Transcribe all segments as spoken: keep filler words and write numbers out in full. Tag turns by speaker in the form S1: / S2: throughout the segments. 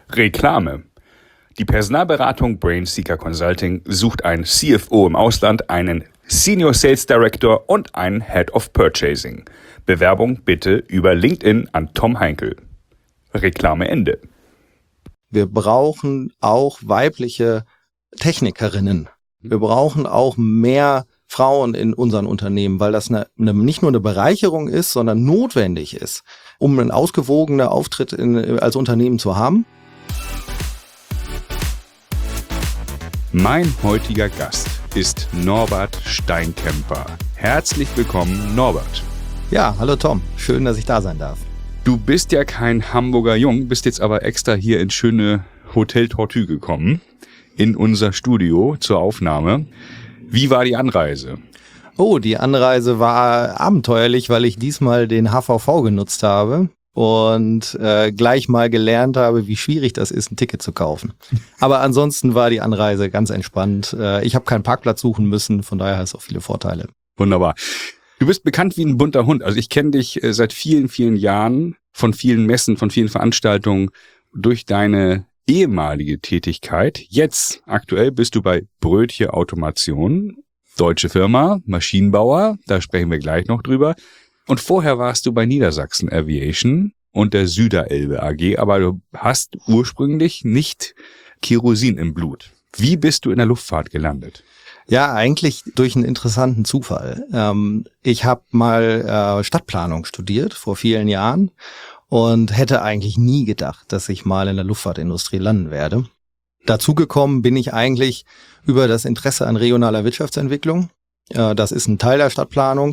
S1: Reklame. Die Personalberatung Brainseeker Consulting sucht einen C F O im Ausland, einen Senior Sales Director und einen Head of Purchasing. Bewerbung bitte über LinkedIn an Tom Heinkel. Reklame Ende.
S2: Wir brauchen auch weibliche Technikerinnen. Wir brauchen auch mehr Frauen in unseren Unternehmen, weil das eine, eine, nicht nur eine Bereicherung ist, sondern notwendig ist, um einen ausgewogenen Auftritt in, als Unternehmen zu haben.
S1: Mein heutiger Gast ist Norbert Steinkemper. Herzlich willkommen, Norbert.
S2: Ja, hallo Tom. Schön, dass ich da sein darf.
S1: Du bist ja kein Hamburger Jung, bist jetzt aber extra hier ins schöne Hotel Tortue gekommen, in unser Studio zur Aufnahme. Wie war die Anreise?
S2: Oh, die Anreise war abenteuerlich, weil ich diesmal den H V V genutzt habe und äh, gleich mal gelernt habe, wie schwierig das ist, ein Ticket zu kaufen. Aber ansonsten war die Anreise ganz entspannt. Äh, ich habe keinen Parkplatz suchen müssen, von daher hat es auch viele Vorteile.
S1: Wunderbar. Du bist bekannt wie ein bunter Hund. Also ich kenne dich äh, seit vielen, vielen Jahren von vielen Messen, von vielen Veranstaltungen durch deine ehemalige Tätigkeit. Jetzt, aktuell, bist du bei Brötje Automation, deutsche Firma, Maschinenbauer, da sprechen wir gleich noch drüber. Und vorher warst du bei Niedersachsen Aviation und der Süderelbe A G, aber du hast ursprünglich nicht Kerosin im Blut. Wie bist du in der Luftfahrt gelandet?
S2: Ja, eigentlich durch einen interessanten Zufall. Ähm, ich habe mal äh, Stadtplanung studiert vor vielen Jahren und hätte eigentlich nie gedacht, dass ich mal in der Luftfahrtindustrie landen werde. Dazu gekommen bin ich eigentlich über das Interesse an regionaler Wirtschaftsentwicklung. Äh, das ist ein Teil der Stadtplanung.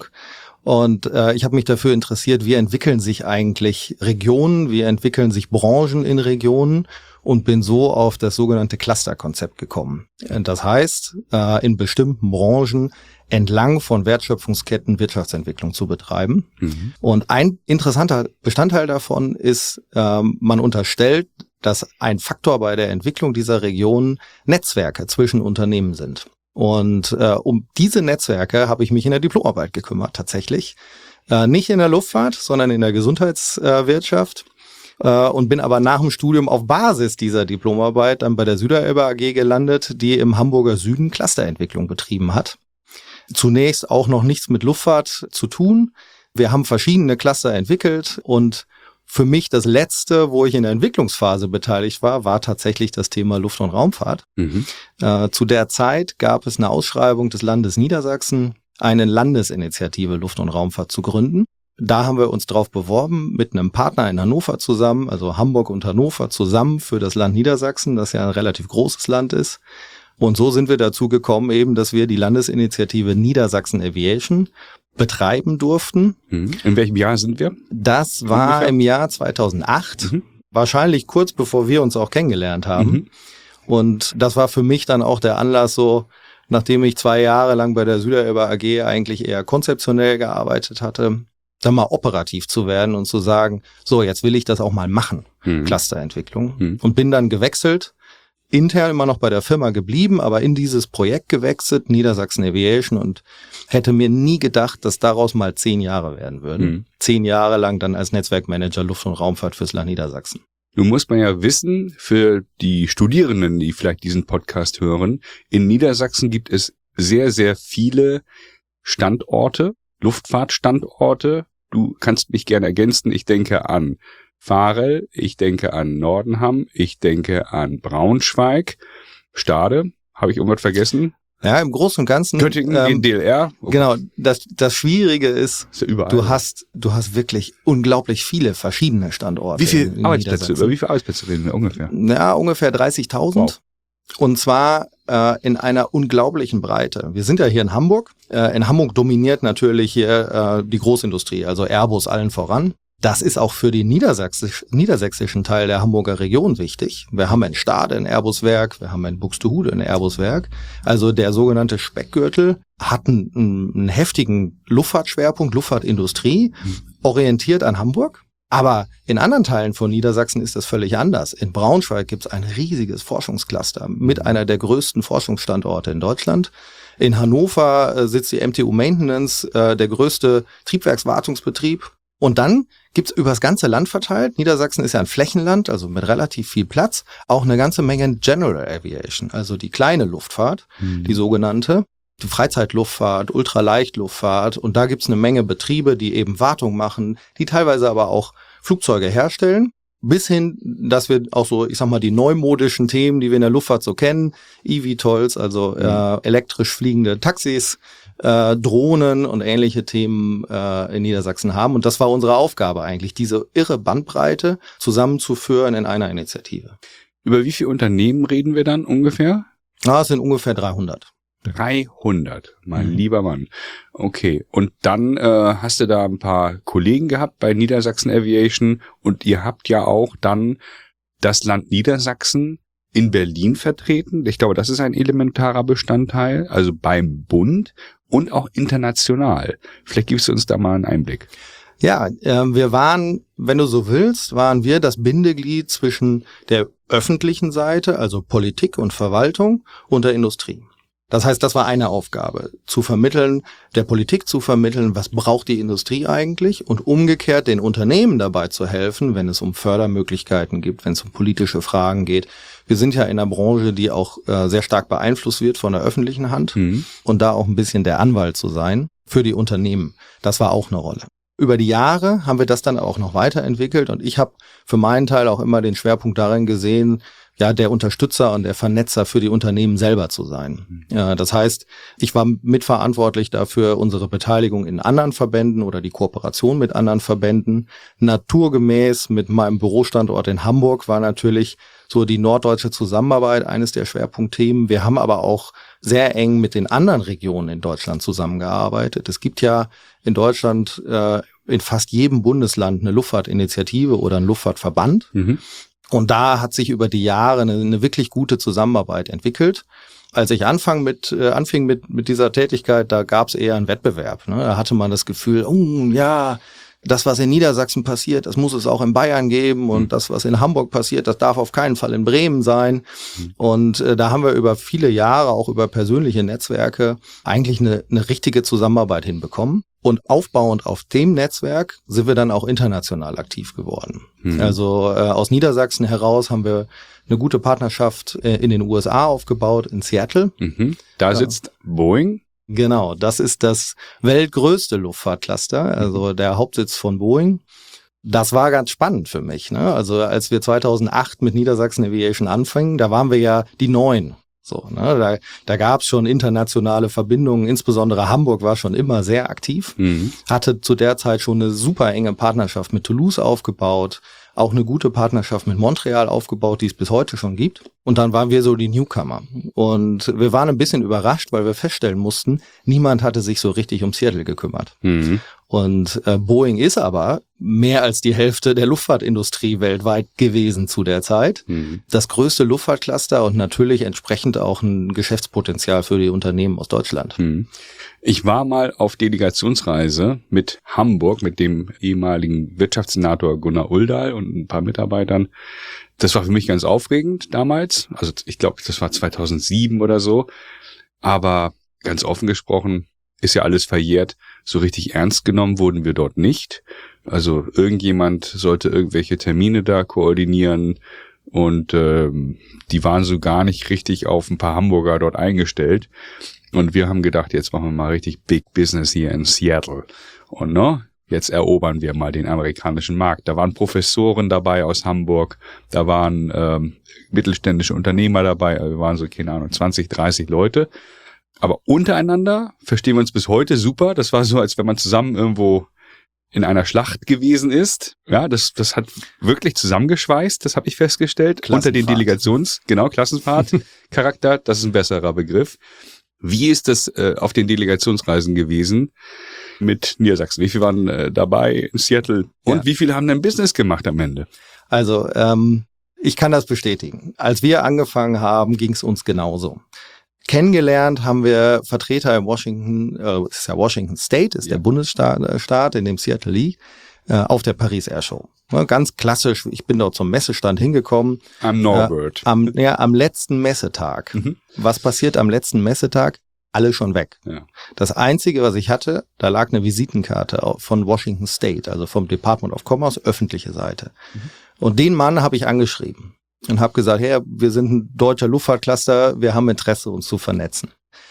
S2: Und äh, ich habe mich dafür interessiert, wie entwickeln sich eigentlich Regionen, wie entwickeln sich Branchen in Regionen und bin so auf das sogenannte Cluster-Konzept gekommen. Das heißt, äh, in bestimmten Branchen entlang von Wertschöpfungsketten Wirtschaftsentwicklung zu betreiben. Mhm. Und ein interessanter Bestandteil davon ist, äh, man unterstellt, dass ein Faktor bei der Entwicklung dieser Regionen Netzwerke zwischen Unternehmen sind. Und äh, um diese Netzwerke habe ich mich in der Diplomarbeit gekümmert, tatsächlich. Äh, nicht in der Luftfahrt, sondern in der Gesundheitswirtschaft. Äh, und bin aber nach dem Studium auf Basis dieser Diplomarbeit dann bei der Süderelbe A G gelandet, die im Hamburger Süden Clusterentwicklung betrieben hat. Zunächst auch noch nichts mit Luftfahrt zu tun. Wir haben verschiedene Cluster entwickelt und für mich das letzte, wo ich in der Entwicklungsphase beteiligt war, war tatsächlich das Thema Luft- und Raumfahrt. Mhm. Äh, zu der Zeit gab es eine Ausschreibung des Landes Niedersachsen, eine Landesinitiative Luft- und Raumfahrt zu gründen. Da haben wir uns drauf beworben mit einem Partner in Hannover zusammen, also Hamburg und Hannover zusammen für das Land Niedersachsen, das ja ein relativ großes Land ist. Und so sind wir dazu gekommen, eben, dass wir die Landesinitiative Niedersachsen Aviation betreiben durften.
S1: In welchem Jahr sind wir?
S2: Das war ungefähr im Jahr zweitausendacht, mhm. wahrscheinlich kurz bevor wir uns auch kennengelernt haben. Mhm. Und das war für mich dann auch der Anlass, so nachdem ich zwei Jahre lang bei der Süderelbe A G eigentlich eher konzeptionell gearbeitet hatte, dann mal operativ zu werden und zu sagen, so, jetzt will ich das auch mal machen, mhm. Clusterentwicklung. Mhm. Und bin dann gewechselt, intern immer noch bei der Firma geblieben, aber in dieses Projekt gewechselt, Niedersachsen Aviation, und hätte mir nie gedacht, dass daraus mal zehn Jahre werden würden. Mhm. Zehn Jahre lang dann als Netzwerkmanager Luft- und Raumfahrt fürs Land Niedersachsen.
S1: Nun muss man ja wissen, für die Studierenden, die vielleicht diesen Podcast hören, in Niedersachsen gibt es sehr, sehr viele Standorte, Luftfahrtstandorte. Du kannst mich gerne ergänzen. Ich denke an Varel, ich denke an Nordenham, ich denke an Braunschweig, Stade. Habe ich irgendwas vergessen?
S2: Ja, im Großen und Ganzen.
S1: Göttingen, ähm, D L R.
S2: Oh. Genau, das, das Schwierige ist,
S1: ist ja überall.
S2: du hast, du hast wirklich unglaublich viele verschiedene Standorte.
S1: Wie viele Arbeitsplätze, über wie viele Arbeitsplätze reden wir ungefähr?
S2: Ja, ungefähr dreißigtausend. Wow. Und zwar äh, in einer unglaublichen Breite. Wir sind ja hier in Hamburg. Äh, in Hamburg dominiert natürlich hier äh, die Großindustrie, also Airbus allen voran. Das ist auch für den niedersächsisch, niedersächsischen Teil der Hamburger Region wichtig. Wir haben in Stade ein Airbus-Werk, wir haben in Buxtehude ein Airbus-Werk. Also der sogenannte Speckgürtel hat einen, einen heftigen Luftfahrtschwerpunkt, Luftfahrtindustrie, mhm. orientiert an Hamburg. Aber in anderen Teilen von Niedersachsen ist das völlig anders. In Braunschweig gibt es ein riesiges Forschungscluster mit einer der größten Forschungsstandorte in Deutschland. In Hannover äh, sitzt die M T U Maintenance, äh, der größte Triebwerkswartungsbetrieb. Und dann gibt's übers ganze Land verteilt. Niedersachsen ist ja ein Flächenland, also mit relativ viel Platz. Auch eine ganze Menge General Aviation, also die kleine Luftfahrt, mhm. die sogenannte. Die Freizeitluftfahrt, Ultraleichtluftfahrt. Und da gibt's eine Menge Betriebe, die eben Wartung machen, die teilweise aber auch Flugzeuge herstellen. Bis hin, dass wir auch so, ich sag mal, die neumodischen Themen, die wir in der Luftfahrt so kennen, E V TOLs, also mhm. äh, elektrisch fliegende Taxis, äh, Drohnen und ähnliche Themen äh, in Niedersachsen haben. Und das war unsere Aufgabe eigentlich, diese irre Bandbreite zusammenzuführen in einer Initiative.
S1: Über wie viele Unternehmen reden wir dann ungefähr?
S2: Ah, es sind ungefähr dreihundert.
S1: dreihundert, mein mhm. lieber Mann. Okay, und dann äh, hast du da ein paar Kollegen gehabt bei Niedersachsen Aviation und ihr habt ja auch dann das Land Niedersachsen in Berlin vertreten. Ich glaube, das ist ein elementarer Bestandteil, also beim Bund und auch international. Vielleicht gibst du uns da mal einen Einblick.
S2: Ja, äh, wir waren, wenn du so willst, waren wir das Bindeglied zwischen der öffentlichen Seite, also Politik und Verwaltung, und der Industrie. Das heißt, das war eine Aufgabe, zu vermitteln, der Politik zu vermitteln, was braucht die Industrie eigentlich, und umgekehrt den Unternehmen dabei zu helfen, wenn es um Fördermöglichkeiten gibt, wenn es um politische Fragen geht. Wir sind ja in einer Branche, die auch äh, sehr stark beeinflusst wird von der öffentlichen Hand mhm. und da auch ein bisschen der Anwalt zu sein für die Unternehmen. Das war auch eine Rolle. Über die Jahre haben wir das dann auch noch weiterentwickelt und ich habe für meinen Teil auch immer den Schwerpunkt darin gesehen, ja, der Unterstützer und der Vernetzer für die Unternehmen selber zu sein. Ja, das heißt, ich war mitverantwortlich dafür, unsere Beteiligung in anderen Verbänden oder die Kooperation mit anderen Verbänden. Naturgemäß mit meinem Bürostandort in Hamburg war natürlich so die norddeutsche Zusammenarbeit eines der Schwerpunktthemen. Wir haben aber auch sehr eng mit den anderen Regionen in Deutschland zusammengearbeitet. Es gibt ja in Deutschland äh, in fast jedem Bundesland eine Luftfahrtinitiative oder einen Luftfahrtverband. Mhm. Und da hat sich über die Jahre eine, eine wirklich gute Zusammenarbeit entwickelt. Als ich anfang mit, äh, anfing mit, mit dieser Tätigkeit, da gab es eher einen Wettbewerb. Ne? Da hatte man das Gefühl, oh ja, das, was in Niedersachsen passiert, das muss es auch in Bayern geben und mhm. das, was in Hamburg passiert, das darf auf keinen Fall in Bremen sein. Mhm. Und äh, da haben wir über viele Jahre, auch über persönliche Netzwerke, eigentlich eine, eine richtige Zusammenarbeit hinbekommen. Und aufbauend auf dem Netzwerk sind wir dann auch international aktiv geworden. Mhm. Also äh, aus Niedersachsen heraus haben wir eine gute Partnerschaft äh, in den U S A aufgebaut, in Seattle.
S1: Mhm. Da ja. sitzt Boeing.
S2: Genau, das ist das weltgrößte Luftfahrtcluster, also der Hauptsitz von Boeing. Das war ganz spannend für mich, ne? Also als wir zweitausendacht mit Niedersachsen Aviation anfingen, da waren wir ja die Neuen. So, ne, da, da gab es schon internationale Verbindungen, insbesondere Hamburg war schon immer sehr aktiv, mhm. hatte zu der Zeit schon eine super enge Partnerschaft mit Toulouse aufgebaut, auch eine gute Partnerschaft mit Montreal aufgebaut, die es bis heute schon gibt. Und dann waren wir so die Newcomer. Und wir waren ein bisschen überrascht, weil wir feststellen mussten, niemand hatte sich so richtig um Seattle gekümmert. Mhm. Und äh, Boeing ist aber mehr als die Hälfte der Luftfahrtindustrie weltweit gewesen zu der Zeit. Mhm. Das größte Luftfahrtcluster und natürlich entsprechend auch ein Geschäftspotenzial für die Unternehmen aus Deutschland.
S1: Mhm. Ich war mal auf Delegationsreise mit Hamburg, mit dem ehemaligen Wirtschaftssenator Gunnar Uldahl und ein paar Mitarbeitern. Das war für mich ganz aufregend damals. Also ich glaube, das war zweitausendsieben oder so. Aber ganz offen gesprochen, ist ja alles verjährt. So richtig ernst genommen wurden wir dort nicht. Also irgendjemand sollte irgendwelche Termine da koordinieren und ähm, die waren so gar nicht richtig auf ein paar Hamburger dort eingestellt. Und wir haben gedacht, jetzt machen wir mal richtig Big Business hier in Seattle. Und ne, jetzt erobern wir mal den amerikanischen Markt. Da waren Professoren dabei aus Hamburg, da waren ähm, mittelständische Unternehmer dabei, wir waren so, keine Ahnung, zwanzig, dreißig Leute. Aber untereinander verstehen wir uns bis heute super. Das war so, als wenn man zusammen irgendwo in einer Schlacht gewesen ist. Ja, das das hat wirklich zusammengeschweißt, das habe ich festgestellt. Unter den Delegations, genau, Klassenfahrt-Charakter, das ist ein besserer Begriff. Wie ist das äh, auf den Delegationsreisen gewesen mit Niedersachsen? Wie viele waren äh, dabei in Seattle? Und ja. wie viele haben denn Business gemacht am Ende?
S2: Also, ähm, ich kann das bestätigen. Als wir angefangen haben, ging es uns genauso. Kennengelernt haben wir Vertreter in Washington, äh, das ist ja Washington State, ist ja. der Bundesstaat, äh, Staat, in dem Seattle liegt, äh, auf der Paris Air Show. Ja, ganz klassisch, ich bin dort zum Messestand hingekommen.
S1: Am Norbert.
S2: Äh, am, ja, am letzten Messetag. Mhm. Was passiert am letzten Messetag? alle schon weg.
S1: Ja.
S2: Das Einzige, was ich hatte, da lag eine Visitenkarte von Washington State, also vom Department of Commerce, öffentliche Seite. Mhm. Und den Mann habe ich angeschrieben und habe gesagt, hey, wir sind ein deutscher Luftfahrtcluster, wir haben Interesse, uns zu vernetzen.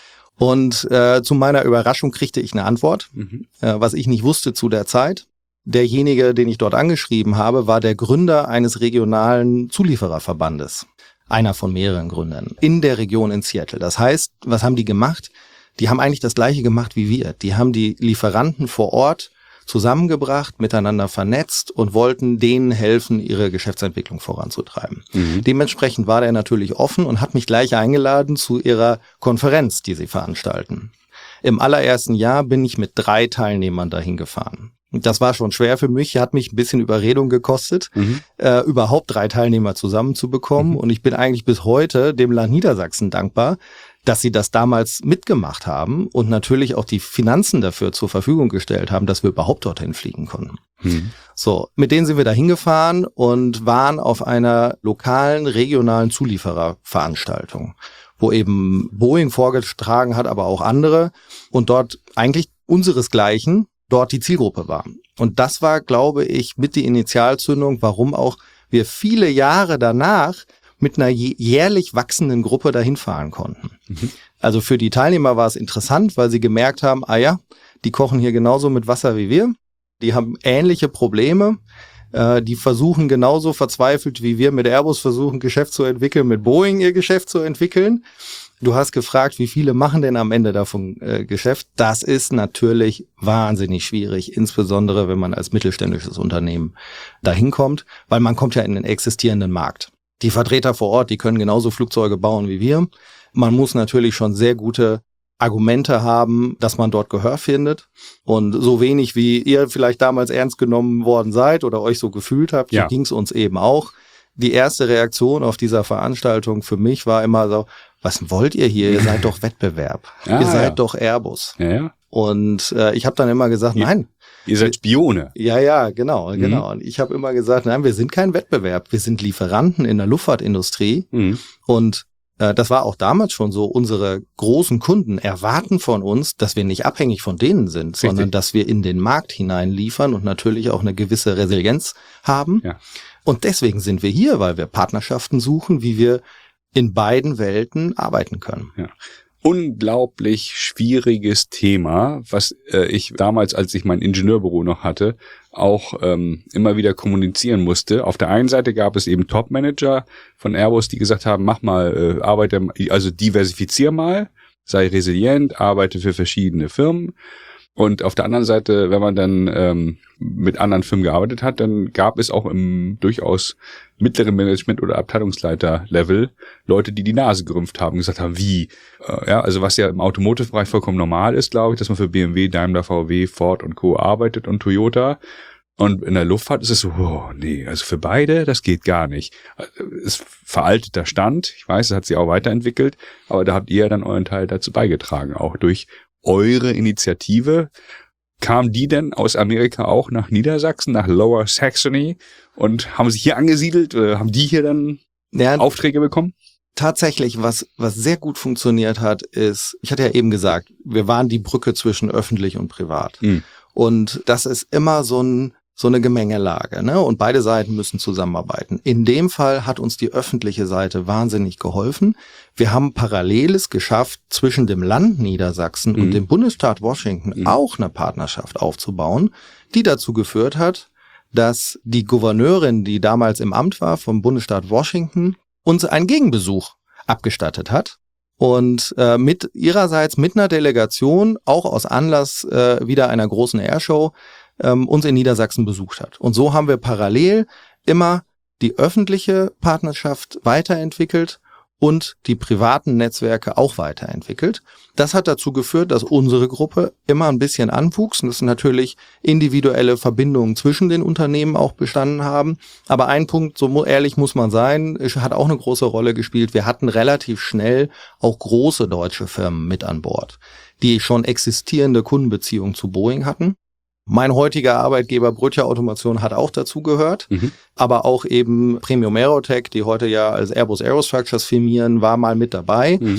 S2: Und äh, zu meiner Überraschung kriegte ich eine Antwort, mhm. äh, was ich nicht wusste zu der Zeit. Derjenige, den ich dort angeschrieben habe, war der Gründer eines regionalen Zuliefererverbandes. Einer von mehreren Gründern in der Region in Seattle. Das heißt, was haben die gemacht? Die haben eigentlich das Gleiche gemacht wie wir. Die haben die Lieferanten vor Ort zusammengebracht, miteinander vernetzt und wollten denen helfen, ihre Geschäftsentwicklung voranzutreiben. Mhm. Dementsprechend war der natürlich offen und hat mich gleich eingeladen zu ihrer Konferenz, die sie veranstalten. Im allerersten Jahr bin ich mit drei Teilnehmern dahin gefahren. Das war schon schwer für mich, hat mich ein bisschen Überredung gekostet, mhm. äh, überhaupt drei Teilnehmer zusammenzubekommen. Mhm. Und ich bin eigentlich bis heute dem Land Niedersachsen dankbar, dass sie das damals mitgemacht haben und natürlich auch die Finanzen dafür zur Verfügung gestellt haben, dass wir überhaupt dorthin fliegen konnten. Mhm. So, mit denen sind wir da hingefahren und waren auf einer lokalen, regionalen Zuliefererveranstaltung, wo eben Boeing vorgetragen hat, aber auch andere und dort eigentlich unseresgleichen dort die Zielgruppe war. Und das war, glaube ich, mit die Initialzündung, warum auch wir viele Jahre danach mit einer jährlich wachsenden Gruppe dahin fahren konnten. Mhm. Also für die Teilnehmer war es interessant, weil sie gemerkt haben, ah ja, die kochen hier genauso mit Wasser wie wir. Die haben ähnliche Probleme. Äh, die versuchen genauso verzweifelt wie wir mit Airbus versuchen, Geschäft zu entwickeln, mit Boeing ihr Geschäft zu entwickeln. Du hast gefragt, wie viele machen denn am Ende davon äh, Geschäft? Das ist natürlich wahnsinnig schwierig, insbesondere wenn man als mittelständisches Unternehmen dahin kommt, weil man kommt ja in den existierenden Markt. Die Vertreter vor Ort, die können genauso Flugzeuge bauen wie wir. Man muss natürlich schon sehr gute Argumente haben, dass man dort Gehör findet. Und so wenig wie ihr vielleicht damals ernst genommen worden seid oder euch so gefühlt habt, ja. So ging es uns eben auch. Die erste Reaktion auf dieser Veranstaltung für mich war immer so, was wollt ihr hier? Ihr seid doch Wettbewerb. Ah, ihr seid ja. doch Airbus. Ja, ja. Und äh, ich habe dann immer gesagt,
S1: ihr,
S2: nein.
S1: Ihr seid Spione.
S2: Ja, ja, genau, mhm. genau. Und ich habe immer gesagt, nein, wir sind kein Wettbewerb. Wir sind Lieferanten in der Luftfahrtindustrie. Mhm. Und äh, das war auch damals schon so. Unsere großen Kunden erwarten von uns, dass wir nicht abhängig von denen sind, Richtig. sondern dass wir in den Markt hinein liefern und natürlich auch eine gewisse Resilienz haben. Ja. Und deswegen sind wir hier, weil wir Partnerschaften suchen, wie wir in beiden Welten arbeiten können.
S1: Ja. Unglaublich schwieriges Thema, was äh, ich damals, als ich mein Ingenieurbüro noch hatte, auch ähm, immer wieder kommunizieren musste. Auf der einen Seite gab es eben Top-Manager von Airbus, die gesagt haben, mach mal, äh, arbeite, also diversifizier mal, sei resilient, arbeite für verschiedene Firmen. Und auf der anderen Seite, wenn man dann ähm, mit anderen Firmen gearbeitet hat, dann gab es auch im durchaus mittleren Management- oder Abteilungsleiter-Level Leute, die die Nase gerümpft haben und gesagt haben, wie? Äh, ja, also was ja im Automotive-Bereich vollkommen normal ist, glaube ich, dass man für B M W, Daimler, V W, Ford und Co. arbeitet und Toyota. Und in der Luftfahrt ist es so, oh, nee, also für beide, das geht gar nicht. Es ist veralteter Stand, ich weiß, es hat sich auch weiterentwickelt, aber da habt ihr ja dann euren Teil dazu beigetragen, auch durch eure Initiative. Kam die denn aus Amerika auch nach Niedersachsen, nach Lower Saxony und haben sich hier angesiedelt oder haben die hier dann ja, Aufträge bekommen?
S2: Tatsächlich, was was sehr gut funktioniert hat, ist, ich hatte ja eben gesagt, wir waren die Brücke zwischen öffentlich und privat. Mhm. Und das ist immer so ein so eine Gemengelage, ne? Und beide Seiten müssen zusammenarbeiten. In dem Fall hat uns die öffentliche Seite wahnsinnig geholfen. Wir haben Paralleles geschafft, zwischen dem Land Niedersachsen mhm. und dem Bundesstaat Washington mhm. auch eine Partnerschaft aufzubauen, die dazu geführt hat, dass die Gouverneurin, die damals im Amt war vom Bundesstaat Washington, uns einen Gegenbesuch abgestattet hat. Und äh, mit ihrerseits mit einer Delegation, auch aus Anlass äh, wieder einer großen Airshow, ähm, uns in Niedersachsen besucht hat. Und so haben wir parallel immer die öffentliche Partnerschaft weiterentwickelt und die privaten Netzwerke auch weiterentwickelt. Das hat dazu geführt, dass unsere Gruppe immer ein bisschen anwuchs und dass natürlich individuelle Verbindungen zwischen den Unternehmen auch bestanden haben. Aber ein Punkt, so ehrlich muss man sein, hat auch eine große Rolle gespielt. Wir hatten relativ schnell auch große deutsche Firmen mit an Bord, die schon existierende Kundenbeziehungen zu Boeing hatten. Mein heutiger Arbeitgeber Brötcher Automation hat auch dazu gehört, mhm. aber auch eben Premium Aerotech, die heute ja als Airbus Aerostructures firmieren, war mal mit dabei. Mhm.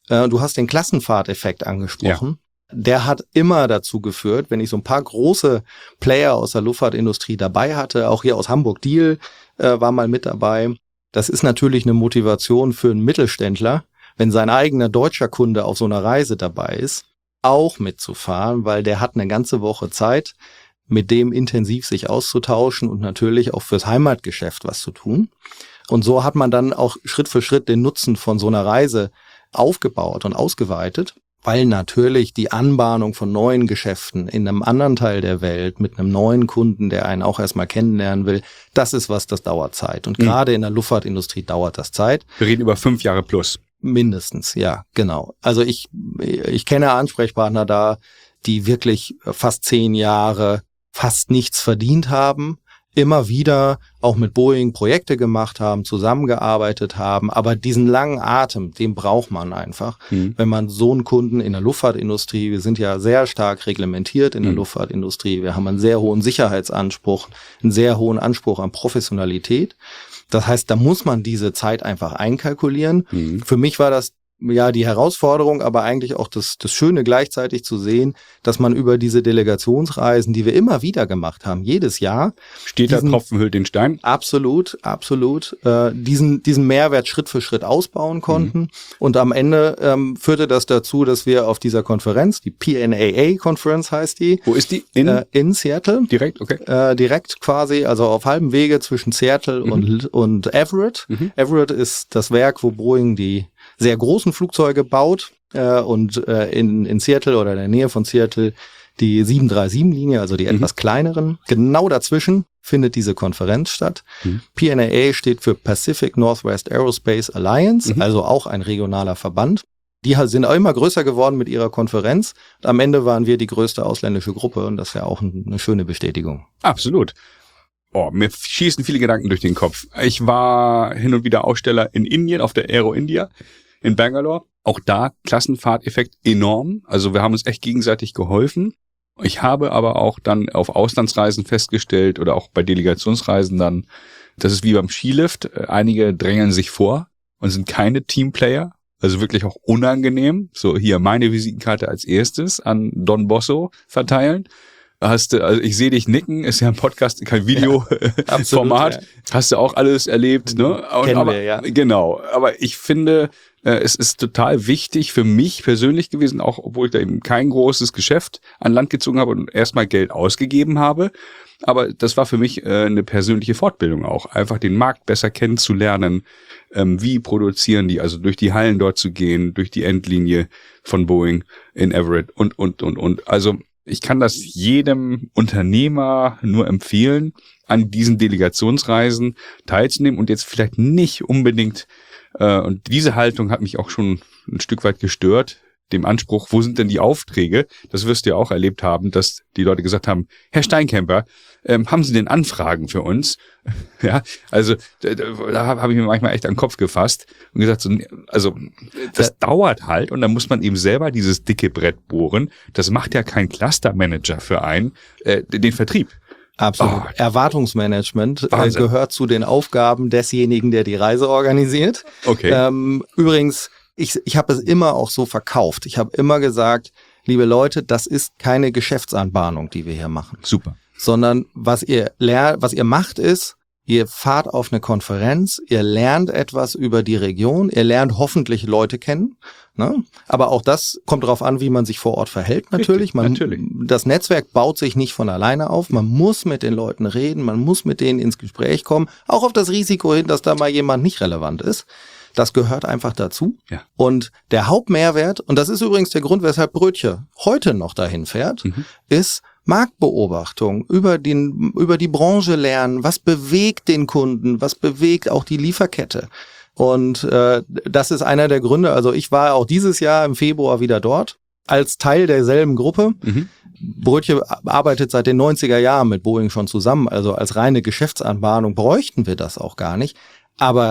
S2: Äh, du hast den Klassenfahrteffekt angesprochen. Ja. Der hat immer dazu geführt, wenn ich so ein paar große Player aus der Luftfahrtindustrie dabei hatte, auch hier aus Hamburg Deal äh, war mal mit dabei. Das ist natürlich eine Motivation für einen Mittelständler, wenn sein eigener deutscher Kunde auf so einer Reise dabei ist, auch mitzufahren, weil der hat eine ganze Woche Zeit, mit dem intensiv sich auszutauschen und natürlich auch fürs Heimatgeschäft was zu tun. Und so hat man dann auch Schritt für Schritt den Nutzen von so einer Reise aufgebaut und ausgeweitet, weil natürlich die Anbahnung von neuen Geschäften in einem anderen Teil der Welt mit einem neuen Kunden, der einen auch erstmal kennenlernen will, das ist was, das dauert Zeit. Und mhm. gerade in der Luftfahrtindustrie dauert das Zeit.
S1: Wir reden über fünf Jahre plus.
S2: Mindestens, ja, genau. Also ich, ich kenne Ansprechpartner da, die wirklich fast zehn Jahre fast nichts verdient haben, immer wieder auch mit Boeing Projekte gemacht haben, zusammengearbeitet haben, aber diesen langen Atem, den braucht man einfach, mhm. wenn man so einen Kunden in der Luftfahrtindustrie, wir sind ja sehr stark reglementiert in der mhm. Luftfahrtindustrie, wir haben einen sehr hohen Sicherheitsanspruch, einen sehr hohen Anspruch an Professionalität. Das heißt, da muss man diese Zeit einfach einkalkulieren. Mhm. Für mich war das ja die Herausforderung, aber eigentlich auch das, das Schöne gleichzeitig zu sehen, dass man über diese Delegationsreisen, die wir immer wieder gemacht haben, jedes Jahr.
S1: Steht da Tropfen hüllt den Stein?
S2: Absolut, absolut. Äh, diesen, diesen Mehrwert Schritt für Schritt ausbauen konnten. Mhm. Und am Ende ähm, führte das dazu, dass wir auf dieser Konferenz, die P N A A-Conference heißt die.
S1: Wo ist die? In,
S2: äh, in Seattle.
S1: Direkt, okay.
S2: Äh, direkt quasi, also auf halbem Wege zwischen Seattle mhm. und, und Everett. Mhm. Everett ist das Werk, wo Boeing die sehr großen Flugzeuge baut äh, und äh, in, in Seattle oder in der Nähe von Seattle die sieben drei sieben Linie, also die mhm. etwas kleineren. Genau dazwischen findet diese Konferenz statt. Mhm. P N A A steht für Pacific Northwest Aerospace Alliance, mhm. also auch ein regionaler Verband. Die sind auch immer größer geworden mit ihrer Konferenz. Am Ende waren wir die größte ausländische Gruppe und das ist ja auch eine schöne Bestätigung.
S1: Absolut. Oh, mir schießen viele Gedanken durch den Kopf. Ich war hin und wieder Aussteller in Indien, auf der Aero India in Bangalore. Auch da Klassenfahrteffekt enorm. Also wir haben uns echt gegenseitig geholfen. Ich habe aber auch dann auf Auslandsreisen festgestellt oder auch bei Delegationsreisen dann, das ist wie beim Skilift. Einige drängeln sich vor und sind keine Teamplayer. Also wirklich auch unangenehm. So hier meine Visitenkarte als erstes an Don Bosso verteilen. Hast du, also ich sehe dich nicken, ist ja ein Podcast, kein Videoformat. Ja, ja. Hast du auch alles erlebt, ne? Und,
S2: Kennen
S1: aber,
S2: wir, ja.
S1: Genau. Aber ich finde, äh, es ist total wichtig für mich persönlich gewesen, auch obwohl ich da eben kein großes Geschäft an Land gezogen habe und erstmal Geld ausgegeben habe. Aber das war für mich äh, eine persönliche Fortbildung auch, einfach den Markt besser kennenzulernen. Ähm, wie produzieren die, also durch die Hallen dort zu gehen, durch die Endlinie von Boeing in Everett und, und, und, und. Also ich kann das jedem Unternehmer nur empfehlen, an diesen Delegationsreisen teilzunehmen und jetzt vielleicht nicht unbedingt, äh, und diese Haltung hat mich auch schon ein Stück weit gestört, dem Anspruch, wo sind denn die Aufträge? Das wirst du ja auch erlebt haben, dass die Leute gesagt haben, Herr Steinkämper, ähm, haben Sie denn Anfragen für uns? Ja, also da, da habe ich mir manchmal echt an den Kopf gefasst und gesagt, so, also das ja. dauert halt und dann muss man eben selber dieses dicke Brett bohren. Das macht ja kein Clustermanager für einen, äh, den Vertrieb.
S2: Absolut. Oh, Erwartungsmanagement äh, gehört zu den Aufgaben desjenigen, der die Reise organisiert.
S1: Okay.
S2: Ähm, übrigens, ich, ich habe es immer auch so verkauft. Ich habe immer gesagt, liebe Leute, das ist keine Geschäftsanbahnung, die wir hier machen.
S1: Super.
S2: Sondern was ihr lernt, was ihr macht ist, ihr fahrt auf eine Konferenz, ihr lernt etwas über die Region, ihr lernt hoffentlich Leute kennen. Ne? Aber auch das kommt darauf an, wie man sich vor Ort verhält natürlich.
S1: Richtig,
S2: man,
S1: natürlich.
S2: Das Netzwerk baut sich nicht von alleine auf. Man muss mit den Leuten reden, man muss mit denen ins Gespräch kommen, auch auf das Risiko hin, dass da mal jemand nicht relevant ist. Das gehört einfach dazu.
S1: Ja.
S2: Und der Hauptmehrwert, und das ist übrigens der Grund, weshalb Brötchen heute noch dahin fährt, mhm. ist Marktbeobachtung, über den, über die Branche lernen, was bewegt den Kunden, was bewegt auch die Lieferkette. Und äh, das ist einer der Gründe, also ich war auch dieses Jahr im Februar wieder dort, als Teil derselben Gruppe. Mhm. Brötchen arbeitet seit den neunziger Jahren mit Boeing schon zusammen, also als reine Geschäftsanbahnung bräuchten wir das auch gar nicht. Aber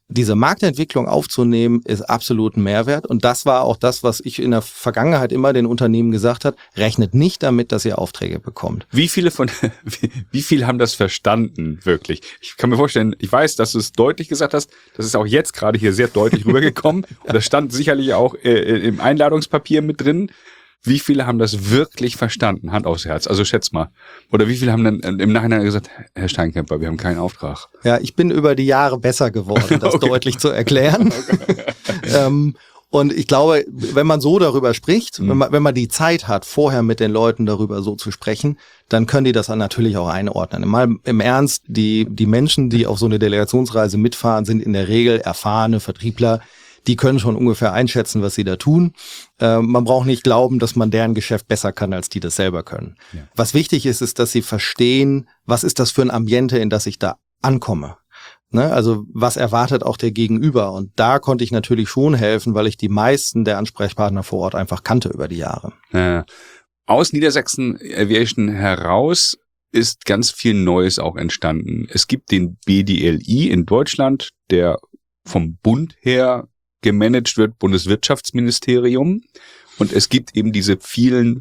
S2: diese Marktentwicklung aufzunehmen, ist absolut ein Mehrwert. Und das war auch das, was ich in der Vergangenheit immer den Unternehmen gesagt habe. Rechnet nicht damit, dass ihr Aufträge bekommt.
S1: Wie viele von, wie, wie viele haben das verstanden, wirklich? Ich kann mir vorstellen, ich weiß, dass du es deutlich gesagt hast. Das ist auch jetzt gerade hier sehr deutlich rübergekommen. Und das stand sicherlich auch äh, im Einladungspapier mit drin. Wie viele haben das wirklich verstanden? Hand aufs Herz. Also schätz mal. Oder wie viele haben dann im Nachhinein gesagt, Herr Steinkämper, wir haben keinen Auftrag?
S2: Ja, ich bin über die Jahre besser geworden, das okay. deutlich zu erklären. Okay. ähm, und ich glaube, wenn man so darüber spricht, mhm. wenn man, wenn man die Zeit hat, vorher mit den Leuten darüber so zu sprechen, dann können die das dann natürlich auch einordnen. Mal im Ernst, die, die Menschen, die auf so eine Delegationsreise mitfahren, sind in der Regel erfahrene Vertriebler. Die können schon ungefähr einschätzen, was sie da tun. Äh, man braucht nicht glauben, dass man deren Geschäft besser kann, als die das selber können. Ja. Was wichtig ist, ist, dass sie verstehen, was ist das für ein Ambiente, in das ich da ankomme. Ne? Also was erwartet auch der Gegenüber? Und da konnte ich natürlich schon helfen, weil ich die meisten der Ansprechpartner vor Ort einfach kannte über die Jahre.
S1: Ja. Aus Niedersachsen Aviation heraus ist ganz viel Neues auch entstanden. Es gibt den B D L I in Deutschland, der vom Bund her gemanagt wird, Bundeswirtschaftsministerium. Und es gibt eben diese vielen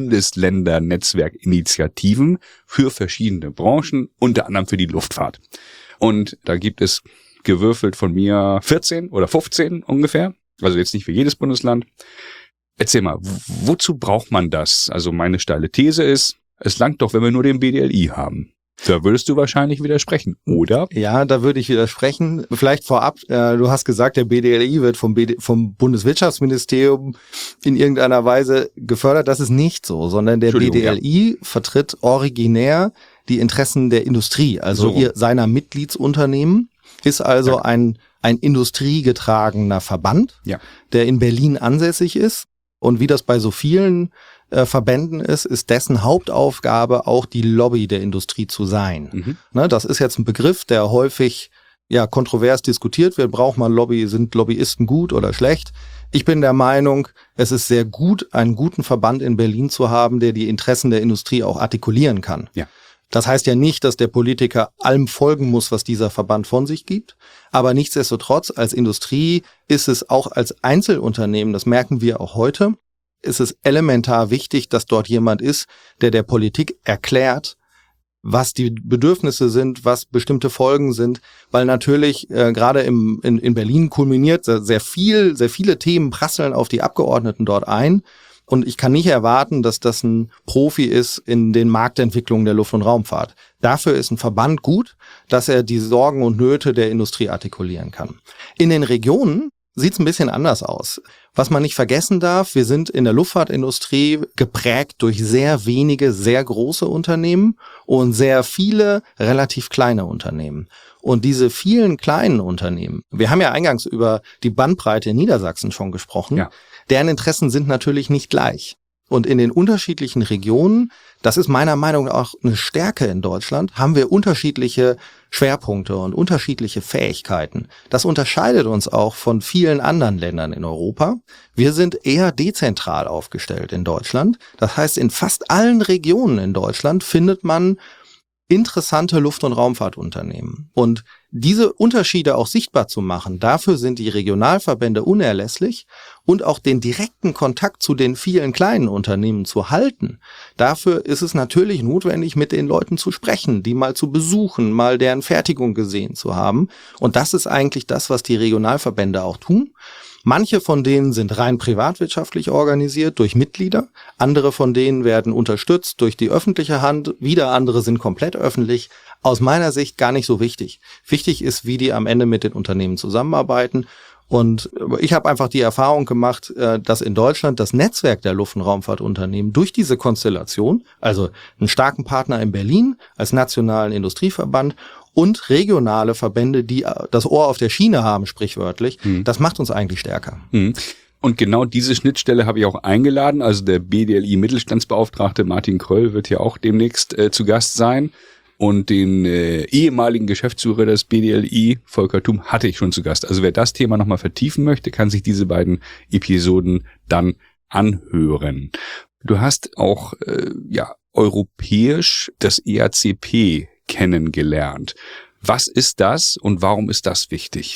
S1: Bundesländer-Netzwerkinitiativen für verschiedene Branchen, unter anderem für die Luftfahrt. Und da gibt es gewürfelt von mir vierzehn oder fünfzehn ungefähr. Also jetzt nicht für jedes Bundesland. Erzähl mal, wozu braucht man das? Also meine steile These ist, es langt doch, wenn wir nur den B D L I haben. Da würdest du wahrscheinlich widersprechen, oder?
S2: Ja, da würde ich widersprechen. Vielleicht vorab, äh, du hast gesagt, der B D L I wird vom, B D, vom Bundeswirtschaftsministerium in irgendeiner Weise gefördert. Das ist nicht so, sondern der B D L I ja. vertritt originär die Interessen der Industrie, also so. ihr, seiner Mitgliedsunternehmen, ist also ja. ein, ein industriegetragener Verband, ja. der in Berlin ansässig ist. Und wie das bei so vielen Verbänden ist, ist dessen Hauptaufgabe auch die Lobby der Industrie zu sein. Mhm. Ne, das ist jetzt ein Begriff, der häufig ja kontrovers diskutiert wird. Braucht man Lobby, sind Lobbyisten gut oder schlecht? Ich bin der Meinung, es ist sehr gut, einen guten Verband in Berlin zu haben, der die Interessen der Industrie auch artikulieren kann. Ja. Das heißt ja nicht, dass der Politiker allem folgen muss, was dieser Verband von sich gibt. Aber nichtsdestotrotz, als Industrie ist es auch als Einzelunternehmen, das merken wir auch heute, ist es elementar wichtig, dass dort jemand ist, der der Politik erklärt, was die Bedürfnisse sind, was bestimmte Folgen sind, weil natürlich äh, gerade im in, in Berlin kulminiert sehr, sehr viel, sehr viele Themen prasseln auf die Abgeordneten dort ein. Und ich kann nicht erwarten, dass das ein Profi ist in den Marktentwicklungen der Luft- und Raumfahrt. Dafür ist ein Verband gut, dass er die Sorgen und Nöte der Industrie artikulieren kann. In den Regionen sieht es ein bisschen anders aus. Was man nicht vergessen darf, wir sind in der Luftfahrtindustrie geprägt durch sehr wenige, sehr große Unternehmen und sehr viele relativ kleine Unternehmen. Und diese vielen kleinen Unternehmen, wir haben ja eingangs über die Bandbreite in Niedersachsen schon gesprochen, ja. deren Interessen sind natürlich nicht gleich. Und in den unterschiedlichen Regionen, das ist meiner Meinung nach auch eine Stärke in Deutschland, haben wir unterschiedliche Schwerpunkte und unterschiedliche Fähigkeiten. Das unterscheidet uns auch von vielen anderen Ländern in Europa. Wir sind eher dezentral aufgestellt in Deutschland. Das heißt, in fast allen Regionen in Deutschland findet man interessante Luft- und Raumfahrtunternehmen. Und diese Unterschiede auch sichtbar zu machen, dafür sind die Regionalverbände unerlässlich und auch den direkten Kontakt zu den vielen kleinen Unternehmen zu halten. Dafür ist es natürlich notwendig, mit den Leuten zu sprechen, die mal zu besuchen, mal deren Fertigung gesehen zu haben. Und das ist eigentlich das, was die Regionalverbände auch tun. Manche von denen sind rein privatwirtschaftlich organisiert durch Mitglieder, andere von denen werden unterstützt durch die öffentliche Hand, wieder andere sind komplett öffentlich. Aus meiner Sicht gar nicht so wichtig. Wichtig ist, wie die am Ende mit den Unternehmen zusammenarbeiten. Und ich habe einfach die Erfahrung gemacht, dass in Deutschland das Netzwerk der Luft- und Raumfahrtunternehmen durch diese Konstellation, also einen starken Partner in Berlin als nationalen Industrieverband und regionale Verbände, die das Ohr auf der Schiene haben, sprichwörtlich, hm. das macht uns eigentlich stärker.
S1: Hm. Und genau diese Schnittstelle habe ich auch eingeladen. Also der B D L I-Mittelstandsbeauftragte Martin Kröll wird ja auch demnächst äh, zu Gast sein. Und den äh, ehemaligen Geschäftsführer des B D L I, Volker Thum, hatte ich schon zu Gast. Also wer das Thema nochmal vertiefen möchte, kann sich diese beiden Episoden dann anhören. Du hast auch äh, ja europäisch das E A C P kennengelernt. Was ist das und warum ist das wichtig?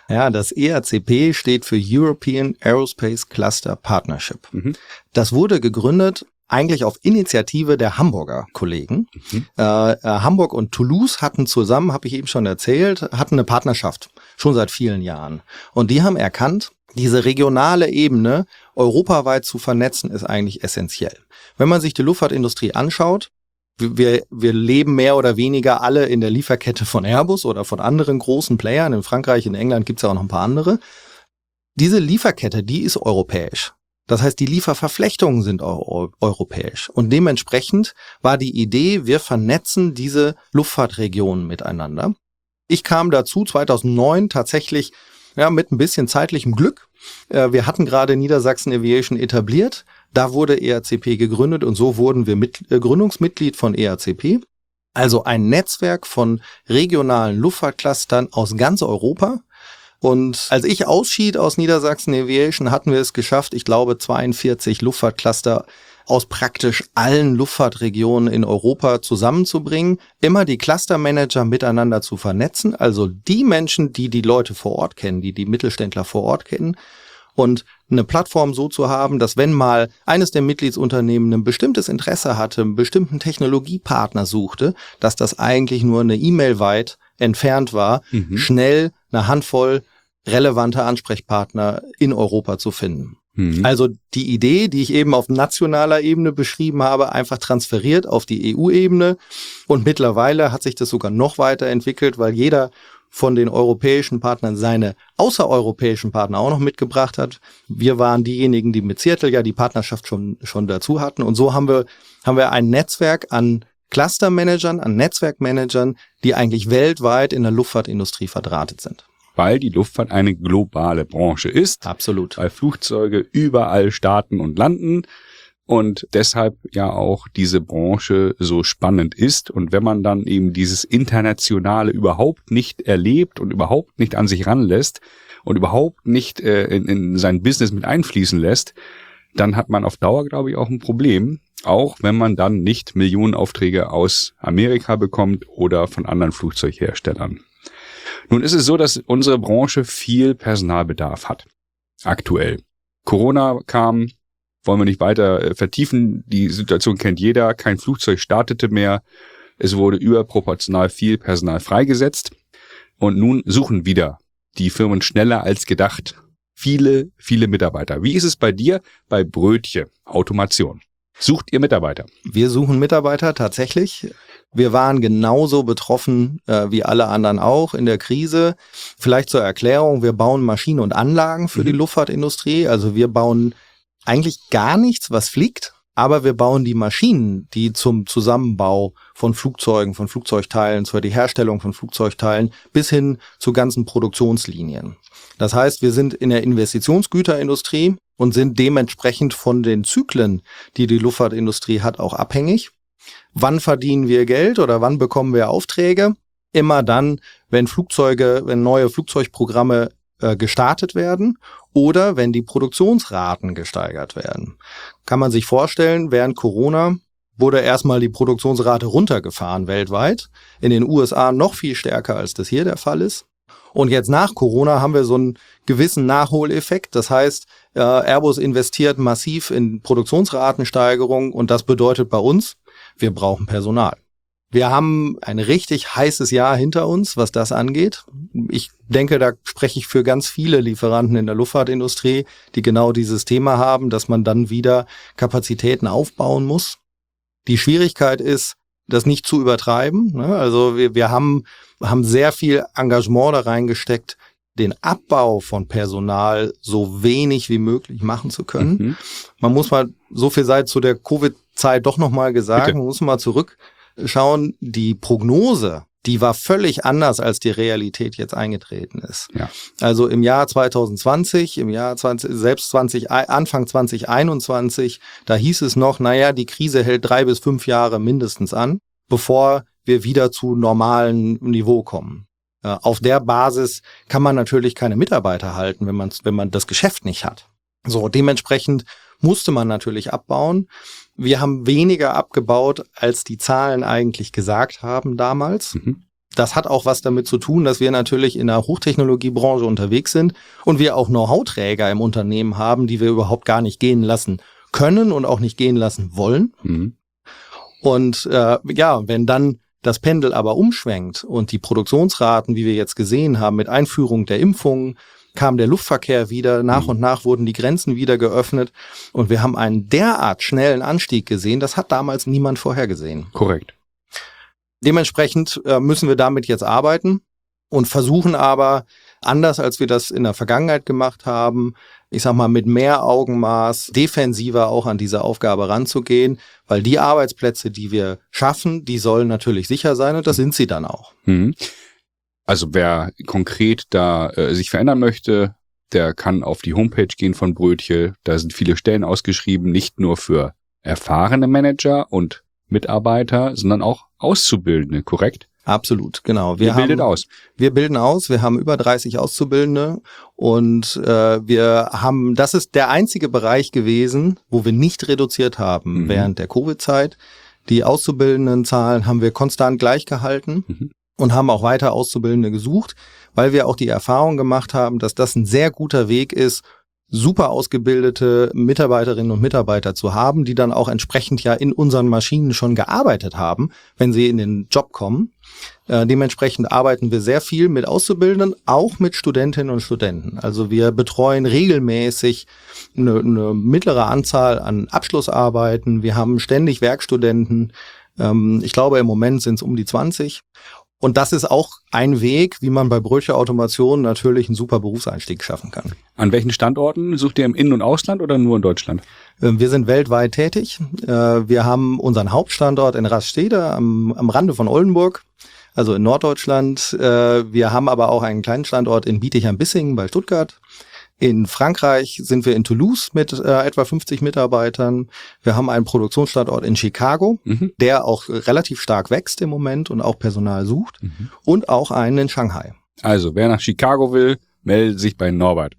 S2: Ja, das E A C P steht für European Aerospace Cluster Partnership. Mhm. Das wurde gegründet eigentlich auf Initiative der Hamburger Kollegen. Mhm. Äh, äh, Hamburg und Toulouse hatten zusammen, habe ich eben schon erzählt, hatten eine Partnerschaft, schon seit vielen Jahren. Und die haben erkannt, diese regionale Ebene europaweit zu vernetzen, ist eigentlich essentiell. Wenn man sich die Luftfahrtindustrie anschaut, wir, wir leben mehr oder weniger alle in der Lieferkette von Airbus oder von anderen großen Playern. In Frankreich, in England gibt es ja auch noch ein paar andere. Diese Lieferkette, die ist europäisch. Das heißt, die Lieferverflechtungen sind auch europäisch. Und dementsprechend war die Idee, wir vernetzen diese Luftfahrtregionen miteinander. Ich kam dazu zweitausendneun tatsächlich ja, mit ein bisschen zeitlichem Glück. Äh, wir hatten gerade Niedersachsen Aviation etabliert. Da wurde E A C P gegründet und so wurden wir mit, äh, Gründungsmitglied von E A C P. Also ein Netzwerk von regionalen Luftfahrtclustern aus ganz Europa. Und als ich ausschied aus Niedersachsen Aviation, hatten wir es geschafft, ich glaube zweiundvierzig Luftfahrtcluster aus praktisch allen Luftfahrtregionen in Europa zusammenzubringen, immer die Clustermanager miteinander zu vernetzen, also die Menschen, die die Leute vor Ort kennen, die die Mittelständler vor Ort kennen, und eine Plattform so zu haben, dass wenn mal eines der Mitgliedsunternehmen ein bestimmtes Interesse hatte, einen bestimmten Technologiepartner suchte, dass das eigentlich nur eine E-Mail weit entfernt war, mhm. schnell eine Handvoll relevanter Ansprechpartner in Europa zu finden. Mhm. Also die Idee, die ich eben auf nationaler Ebene beschrieben habe, einfach transferiert auf die E U-Ebene, und mittlerweile hat sich das sogar noch weiterentwickelt, weil jeder von den europäischen Partnern seine außereuropäischen Partner auch noch mitgebracht hat. Wir waren diejenigen, die mit Seattle ja die Partnerschaft schon schon dazu hatten, und so haben wir haben wir ein Netzwerk an Clustermanagern, an Netzwerkmanagern, die eigentlich weltweit in der Luftfahrtindustrie verdrahtet sind.
S1: Weil die Luftfahrt eine globale Branche ist.
S2: Absolut.
S1: Weil Flugzeuge überall starten und landen und deshalb ja auch diese Branche so spannend ist. Und wenn man dann eben dieses Internationale überhaupt nicht erlebt und überhaupt nicht an sich ranlässt und überhaupt nicht äh, in, in sein Business mit einfließen lässt, dann hat man auf Dauer, glaube ich, auch ein Problem. Auch wenn man dann nicht Millionenaufträge aus Amerika bekommt oder von anderen Flugzeugherstellern. Nun ist es so, dass unsere Branche viel Personalbedarf hat. Aktuell. Corona kam, wollen wir nicht weiter vertiefen. Die Situation kennt jeder. Kein Flugzeug startete mehr. Es wurde überproportional viel Personal freigesetzt. Und nun suchen wieder die Firmen schneller als gedacht viele, viele Mitarbeiter. Wie ist es bei dir bei Brötchen Automation? Sucht ihr Mitarbeiter?
S2: Wir suchen Mitarbeiter tatsächlich. Wir waren genauso betroffen äh, wie alle anderen auch in der Krise. Vielleicht zur Erklärung, wir bauen Maschinen und Anlagen für mhm. die Luftfahrtindustrie. Also wir bauen eigentlich gar nichts, was fliegt, aber wir bauen die Maschinen, die zum Zusammenbau von Flugzeugen, von Flugzeugteilen, zur die Herstellung von Flugzeugteilen bis hin zu ganzen Produktionslinien. Das heißt, wir sind in der Investitionsgüterindustrie und sind dementsprechend von den Zyklen, die die Luftfahrtindustrie hat, auch abhängig. Wann verdienen wir Geld oder wann bekommen wir Aufträge? Immer dann, wenn Flugzeuge, wenn neue Flugzeugprogramme äh, gestartet werden oder wenn die Produktionsraten gesteigert werden. Kann man sich vorstellen, während Corona wurde erstmal die Produktionsrate runtergefahren weltweit. In den U S A noch viel stärker, als das hier der Fall ist. Und jetzt nach Corona haben wir so einen gewissen Nachholeffekt. Das heißt, äh, Airbus investiert massiv in Produktionsratensteigerung und das bedeutet bei uns, wir brauchen Personal. Wir haben ein richtig heißes Jahr hinter uns, was das angeht. Ich denke, da spreche ich für ganz viele Lieferanten in der Luftfahrtindustrie, die genau dieses Thema haben, dass man dann wieder Kapazitäten aufbauen muss. Die Schwierigkeit ist, das nicht zu übertreiben. Ne? Also wir, wir haben, haben sehr viel Engagement da reingesteckt, den Abbau von Personal so wenig wie möglich machen zu können. Mhm. Man muss mal, so viel sei zu der Covid-Zeit doch nochmal gesagt, Bitte. Man muss mal zurückschauen, die Prognose, die war völlig anders, als die Realität jetzt eingetreten ist. Ja. Also im Jahr zwanzig zwanzig, im Jahr zwanzig, selbst zwanzig, Anfang zwanzig einundzwanzig, da hieß es noch, naja, die Krise hält drei bis fünf Jahre mindestens an, bevor wir wieder zu normalem Niveau kommen. Äh, auf der Basis kann man natürlich keine Mitarbeiter halten, wenn man, wenn man das Geschäft nicht hat. So, dementsprechend musste man natürlich abbauen. Wir haben weniger abgebaut, als die Zahlen eigentlich gesagt haben damals. Mhm. das hat auch was damit zu tun, dass wir natürlich in der Hochtechnologiebranche unterwegs sind und wir auch Know-how-Träger im Unternehmen haben, die wir überhaupt gar nicht gehen lassen können und auch nicht gehen lassen wollen. Mhm. Und äh, ja, wenn dann das Pendel aber umschwenkt und die Produktionsraten, wie wir jetzt gesehen haben, mit Einführung der Impfungen, kam der Luftverkehr wieder, nach und nach wurden die Grenzen wieder geöffnet und wir haben einen derart schnellen Anstieg gesehen, das hat damals niemand vorhergesehen.
S1: Korrekt.
S2: Dementsprechend äh, müssen wir damit jetzt arbeiten und versuchen aber, anders als wir das in der Vergangenheit gemacht haben, ich sag mal, mit mehr Augenmaß, defensiver auch an diese Aufgabe ranzugehen, weil die Arbeitsplätze, die wir schaffen, die sollen natürlich sicher sein und das sind sie dann auch.
S1: Mhm. Also wer konkret da äh, sich verändern möchte, der kann auf die Homepage gehen von Brötje. Da sind viele Stellen ausgeschrieben, nicht nur für erfahrene Manager und Mitarbeiter, sondern auch Auszubildende, korrekt?
S2: Absolut, genau. Wir
S1: Ihr bildet
S2: haben,
S1: aus.
S2: Wir bilden aus. Wir haben über dreißig Auszubildende und äh, wir haben, das ist der einzige Bereich gewesen, wo wir nicht reduziert haben mhm. während der Covid-Zeit. Die Auszubildendenzahlen haben wir konstant gleich gehalten. Mhm. Und haben auch weiter Auszubildende gesucht, weil wir auch die Erfahrung gemacht haben, dass das ein sehr guter Weg ist, super ausgebildete Mitarbeiterinnen und Mitarbeiter zu haben, die dann auch entsprechend ja in unseren Maschinen schon gearbeitet haben, wenn sie in den Job kommen. Äh, dementsprechend arbeiten wir sehr viel mit Auszubildenden, auch mit Studentinnen und Studenten. Also wir betreuen regelmäßig eine, eine mittlere Anzahl an Abschlussarbeiten. Wir haben ständig Werkstudenten. Ähm, ich glaube, im Moment sind es um die zwanzig. Und das ist auch ein Weg, wie man bei Brötje Automation natürlich einen super Berufseinstieg schaffen kann.
S1: An welchen Standorten sucht ihr, im In- und Ausland oder nur in Deutschland?
S2: Wir sind weltweit tätig. Wir haben unseren Hauptstandort in Rastede am, am Rande von Oldenburg, also in Norddeutschland. Wir haben aber auch einen kleinen Standort in Bietigheim-Bissingen bei Stuttgart. In Frankreich sind wir in Toulouse mit äh, etwa fünfzig Mitarbeitern. Wir haben einen Produktionsstandort in Chicago, mhm. der auch relativ stark wächst im Moment und auch Personal sucht. Mhm. Und auch einen in Shanghai.
S1: Also, wer nach Chicago will, meldet sich bei Norbert.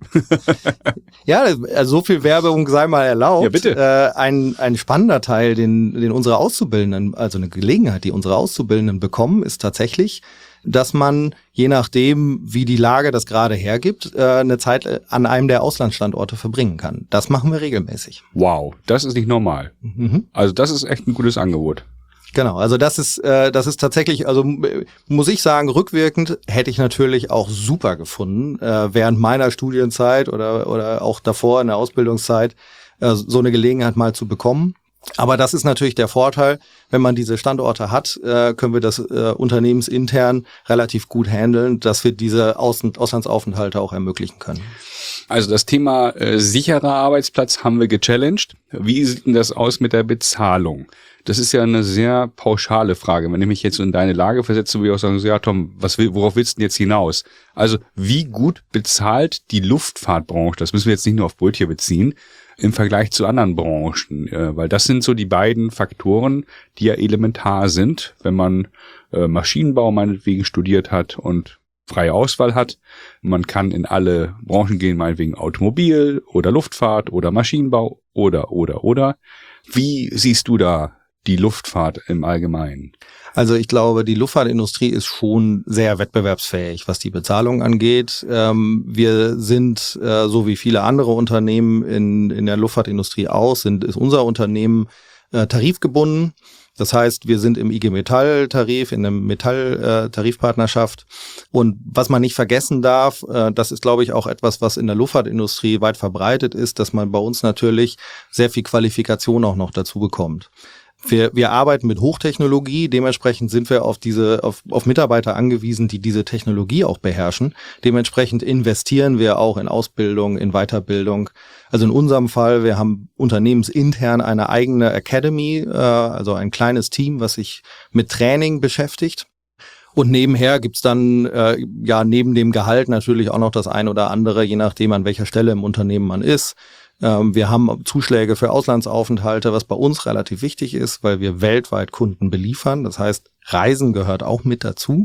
S2: Ja, also so viel Werbung sei mal erlaubt.
S1: Ja, bitte.
S2: Äh, ein, ein spannender Teil, den, den unsere Auszubildenden, also eine Gelegenheit, die unsere Auszubildenden bekommen, ist tatsächlich, dass man, je nachdem, wie die Lage das gerade hergibt, eine Zeit an einem der Auslandsstandorte verbringen kann. Das machen wir regelmäßig.
S1: Wow, das ist nicht normal. Mhm. Also das ist echt ein gutes Angebot.
S2: Genau, also das ist das ist tatsächlich, also muss ich sagen, rückwirkend hätte ich natürlich auch super gefunden, während meiner Studienzeit oder oder auch davor in der Ausbildungszeit so eine Gelegenheit mal zu bekommen. Aber das ist natürlich der Vorteil, wenn man diese Standorte hat, äh, können wir das äh, unternehmensintern relativ gut handeln, dass wir diese Außen- Auslandsaufenthalte auch ermöglichen können.
S1: Also das Thema äh, sicherer Arbeitsplatz haben wir gechallenged. Wie sieht denn das aus mit der Bezahlung? Das ist ja eine sehr pauschale Frage. Wenn ich mich jetzt in deine Lage versetze, würde ich auch sagen, so, ja Tom, was will, worauf willst du denn jetzt hinaus? Also wie gut bezahlt die Luftfahrtbranche, das müssen wir jetzt nicht nur auf Brötje beziehen, im Vergleich zu anderen Branchen, äh, weil das sind so die beiden Faktoren, die ja elementar sind, wenn man äh, Maschinenbau meinetwegen studiert hat und freie Auswahl hat. Man kann in alle Branchen gehen, meinetwegen Automobil oder Luftfahrt oder Maschinenbau oder, oder, oder. Wie siehst du da die Luftfahrt im Allgemeinen?
S2: Also ich glaube, die Luftfahrtindustrie ist schon sehr wettbewerbsfähig, was die Bezahlung angeht. Ähm, wir sind, äh, so wie viele andere Unternehmen in, in der Luftfahrtindustrie auch, sind, ist unser Unternehmen äh, tarifgebunden. Das heißt, wir sind im I G Metall-Tarif, in einer Metall-Tarifpartnerschaft. Und was man nicht vergessen darf, äh, das ist, glaube ich, auch etwas, was in der Luftfahrtindustrie weit verbreitet ist, dass man bei uns natürlich sehr viel Qualifikation auch noch dazu bekommt. Wir, wir arbeiten mit Hochtechnologie, dementsprechend sind wir auf diese, auf, auf Mitarbeiter angewiesen, die diese Technologie auch beherrschen. Dementsprechend investieren wir auch in Ausbildung, in Weiterbildung. Also in unserem Fall, wir haben unternehmensintern eine eigene Academy, äh, also ein kleines Team, was sich mit Training beschäftigt. Und nebenher gibt's dann äh, ja neben dem Gehalt natürlich auch noch das ein oder andere, je nachdem an welcher Stelle im Unternehmen man ist. Wir haben Zuschläge für Auslandsaufenthalte, was bei uns relativ wichtig ist, weil wir weltweit Kunden beliefern. Das heißt, Reisen gehört auch mit dazu.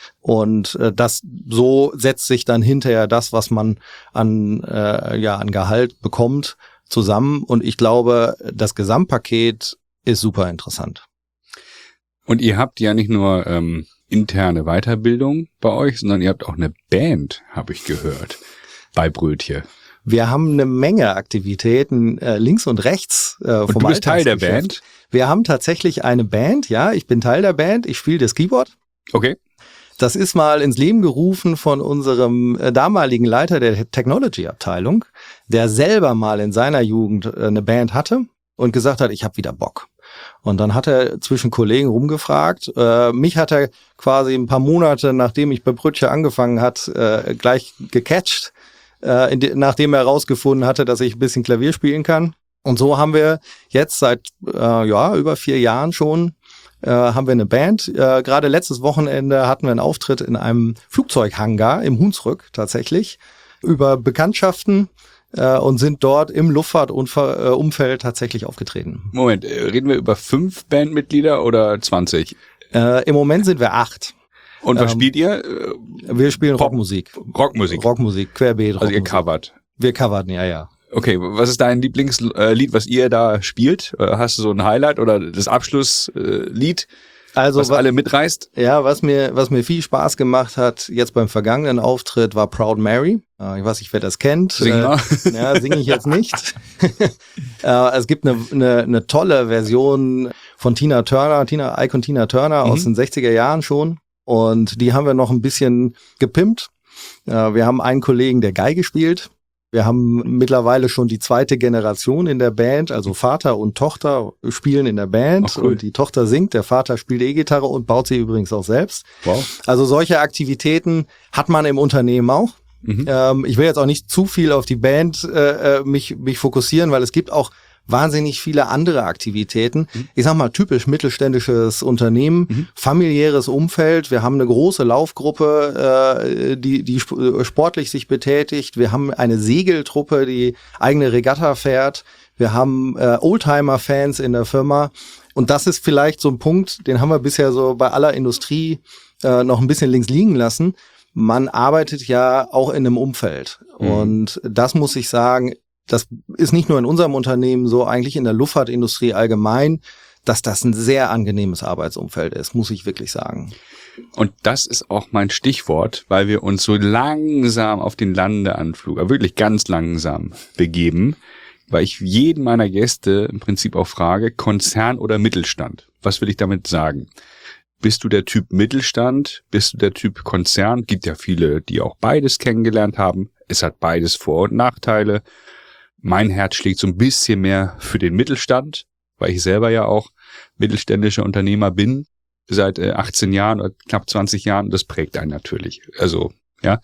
S2: Und äh, das so setzt sich dann hinterher das, was man an äh, ja an Gehalt bekommt, zusammen. Und ich glaube, das Gesamtpaket ist super interessant.
S1: Und ihr habt ja nicht nur ähm, interne Weiterbildung bei euch, sondern ihr habt auch eine Band, habe ich gehört, bei Brötchen.
S2: Wir haben eine Menge Aktivitäten äh, links und rechts äh,
S1: und
S2: vom
S1: du bist Teil der
S2: Alltagsgeschäft.
S1: Band?
S2: Wir haben tatsächlich eine Band, ja, ich bin Teil der Band, ich spiele das Keyboard.
S1: Okay.
S2: Das ist mal ins Leben gerufen von unserem äh, damaligen Leiter der Technology-Abteilung, der selber mal in seiner Jugend äh, eine Band hatte und gesagt hat, ich habe wieder Bock. Und dann hat er zwischen Kollegen rumgefragt. Äh, mich hat er quasi ein paar Monate, nachdem ich bei Brötchen angefangen hat, äh, gleich gecatcht, äh, in die, nachdem er herausgefunden hatte, dass ich ein bisschen Klavier spielen kann. Und so haben wir jetzt seit äh, ja über vier Jahren schon äh, haben wir eine Band. Äh, gerade letztes Wochenende hatten wir einen Auftritt in einem Flugzeughangar im Hunsrück tatsächlich über Bekanntschaften. Äh, und sind dort im Luftfahrtumfeld tatsächlich aufgetreten.
S1: Moment, reden wir über fünf Bandmitglieder oder zwanzig?
S2: Äh, Im Moment sind wir acht.
S1: Und was
S2: ähm,
S1: spielt ihr?
S2: Wir spielen
S1: Pop,
S2: Rockmusik.
S1: Rockmusik?
S2: Rockmusik, querbeet.
S1: Also ihr covert?
S2: Wir covern, ja, ja.
S1: Okay, was ist dein Lieblingslied, was ihr da spielt? Hast du so ein Highlight oder das Abschlusslied? Also, was, was alle mitreißt?
S2: Ja, was mir, was mir viel Spaß gemacht hat, jetzt beim vergangenen Auftritt, war Proud Mary. Ich weiß nicht, wer das kennt.
S1: Sing mal.
S2: Äh, ja, singe ich jetzt nicht. äh, es gibt eine, eine, eine tolle Version von Tina Turner, Tina, Icon Tina Turner mhm. aus den sechziger Jahren schon. Und die haben wir noch ein bisschen gepimpt. Äh, wir haben einen Kollegen, der Geige spielt. Wir haben mittlerweile schon die zweite Generation in der Band, also Vater und Tochter spielen in der Band. Ach, cool. Und die Tochter singt, der Vater spielt E-Gitarre und baut sie übrigens auch selbst.
S1: Wow.
S2: Also solche Aktivitäten hat man im Unternehmen auch. Mhm. Ähm, ich will jetzt auch nicht zu viel auf die Band äh, mich, mich fokussieren, weil es gibt auch wahnsinnig viele andere Aktivitäten. Mhm. Ich sag mal, typisch mittelständisches Unternehmen, mhm. familiäres Umfeld. Wir haben eine große Laufgruppe, äh, die, die sportlich sich betätigt. Wir haben eine Segeltruppe, die eigene Regatta fährt. Wir haben äh, Oldtimer-Fans in der Firma. Und das ist vielleicht so ein Punkt, den haben wir bisher so bei aller Industrie äh, noch ein bisschen links liegen lassen. Man arbeitet ja auch in einem Umfeld. Mhm. Und das muss ich sagen, das ist nicht nur in unserem Unternehmen so, eigentlich in der Luftfahrtindustrie allgemein, dass das ein sehr angenehmes Arbeitsumfeld ist, muss ich wirklich sagen.
S1: Und das ist auch mein Stichwort, weil wir uns so langsam auf den Landeanflug, aber wirklich ganz langsam begeben, weil ich jeden meiner Gäste im Prinzip auch frage, Konzern oder Mittelstand? Was will ich damit sagen? Bist du der Typ Mittelstand? Bist du der Typ Konzern? Gibt ja viele, die auch beides kennengelernt haben. Es hat beides Vor- und Nachteile. Mein Herz schlägt so ein bisschen mehr für den Mittelstand, weil ich selber ja auch mittelständischer Unternehmer bin, seit äh, achtzehn Jahren oder knapp zwanzig Jahren. Das prägt einen natürlich. Also, ja.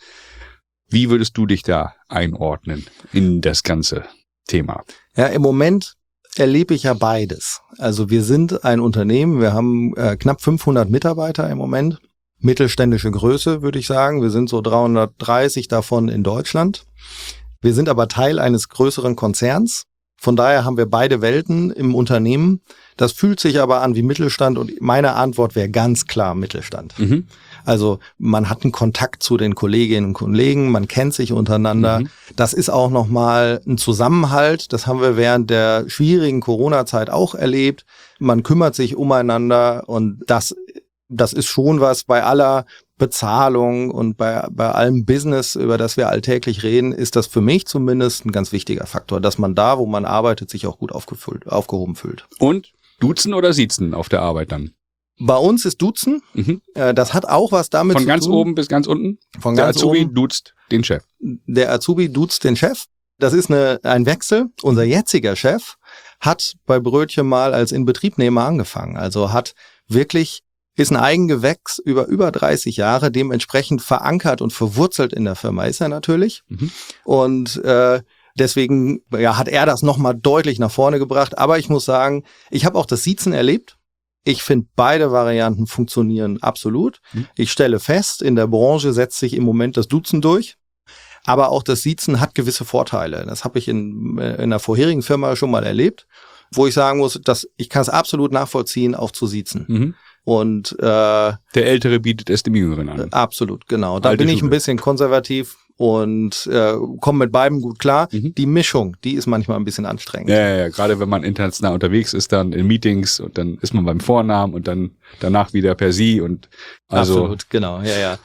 S1: Wie würdest du dich da einordnen in das ganze Thema?
S2: Ja, im Moment erlebe ich ja beides. Also wir sind ein Unternehmen, wir haben äh, knapp fünfhundert Mitarbeiter im Moment. Mittelständische Größe, würde ich sagen. Wir sind so dreihundertdreißig davon in Deutschland. Wir sind aber Teil eines größeren Konzerns. Von daher haben wir beide Welten im Unternehmen. Das fühlt sich aber an wie Mittelstand und meine Antwort wäre ganz klar Mittelstand. Mhm. Also man hat einen Kontakt zu den Kolleginnen und Kollegen, man kennt sich untereinander. Mhm. Das ist auch nochmal ein Zusammenhalt. Das haben wir während der schwierigen Corona-Zeit auch erlebt. Man kümmert sich umeinander und das, das ist schon was bei aller Bezahlung und bei, bei allem Business, über das wir alltäglich reden, ist das für mich zumindest ein ganz wichtiger Faktor, dass man da, wo man arbeitet, sich auch gut aufgefüllt, aufgehoben fühlt.
S1: Und duzen oder siezen auf der Arbeit dann?
S2: Bei uns ist Duzen. Mhm. Das hat auch was damit
S1: Von
S2: zu
S1: ganz
S2: tun.
S1: oben bis ganz unten?
S2: Von
S1: der
S2: ganz
S1: Azubi
S2: oben.
S1: duzt den Chef.
S2: Der Azubi duzt den Chef. Das ist eine, ein Wechsel. Unser jetziger Chef hat bei Brötchen mal als Inbetriebnehmer angefangen. Also hat wirklich, ist ein Eigengewächs über über dreißig Jahre, dementsprechend verankert und verwurzelt in der Firma ist er natürlich. Mhm. Und äh, deswegen ja, hat er das nochmal deutlich nach vorne gebracht. Aber ich muss sagen, ich habe auch das Siezen erlebt. Ich finde, beide Varianten funktionieren absolut. Mhm. Ich stelle fest, in der Branche setzt sich im Moment das Duzen durch. Aber auch das Siezen hat gewisse Vorteile. Das habe ich in, in einer vorherigen Firma schon mal erlebt, wo ich sagen muss, dass ich kann es absolut nachvollziehen, auch zu siezen. Mhm. Und äh,
S1: der Ältere bietet es dem Jüngeren an.
S2: Absolut, genau. Da bin ich ein bisschen konservativ und äh, komme mit beidem gut klar.
S1: Mhm.
S2: Die Mischung, die ist manchmal ein bisschen anstrengend.
S1: Ja, ja, ja, gerade wenn man international unterwegs ist, dann in Meetings und dann ist man beim Vornamen und dann danach wieder per Sie und also.
S2: Absolut, genau, ja, ja.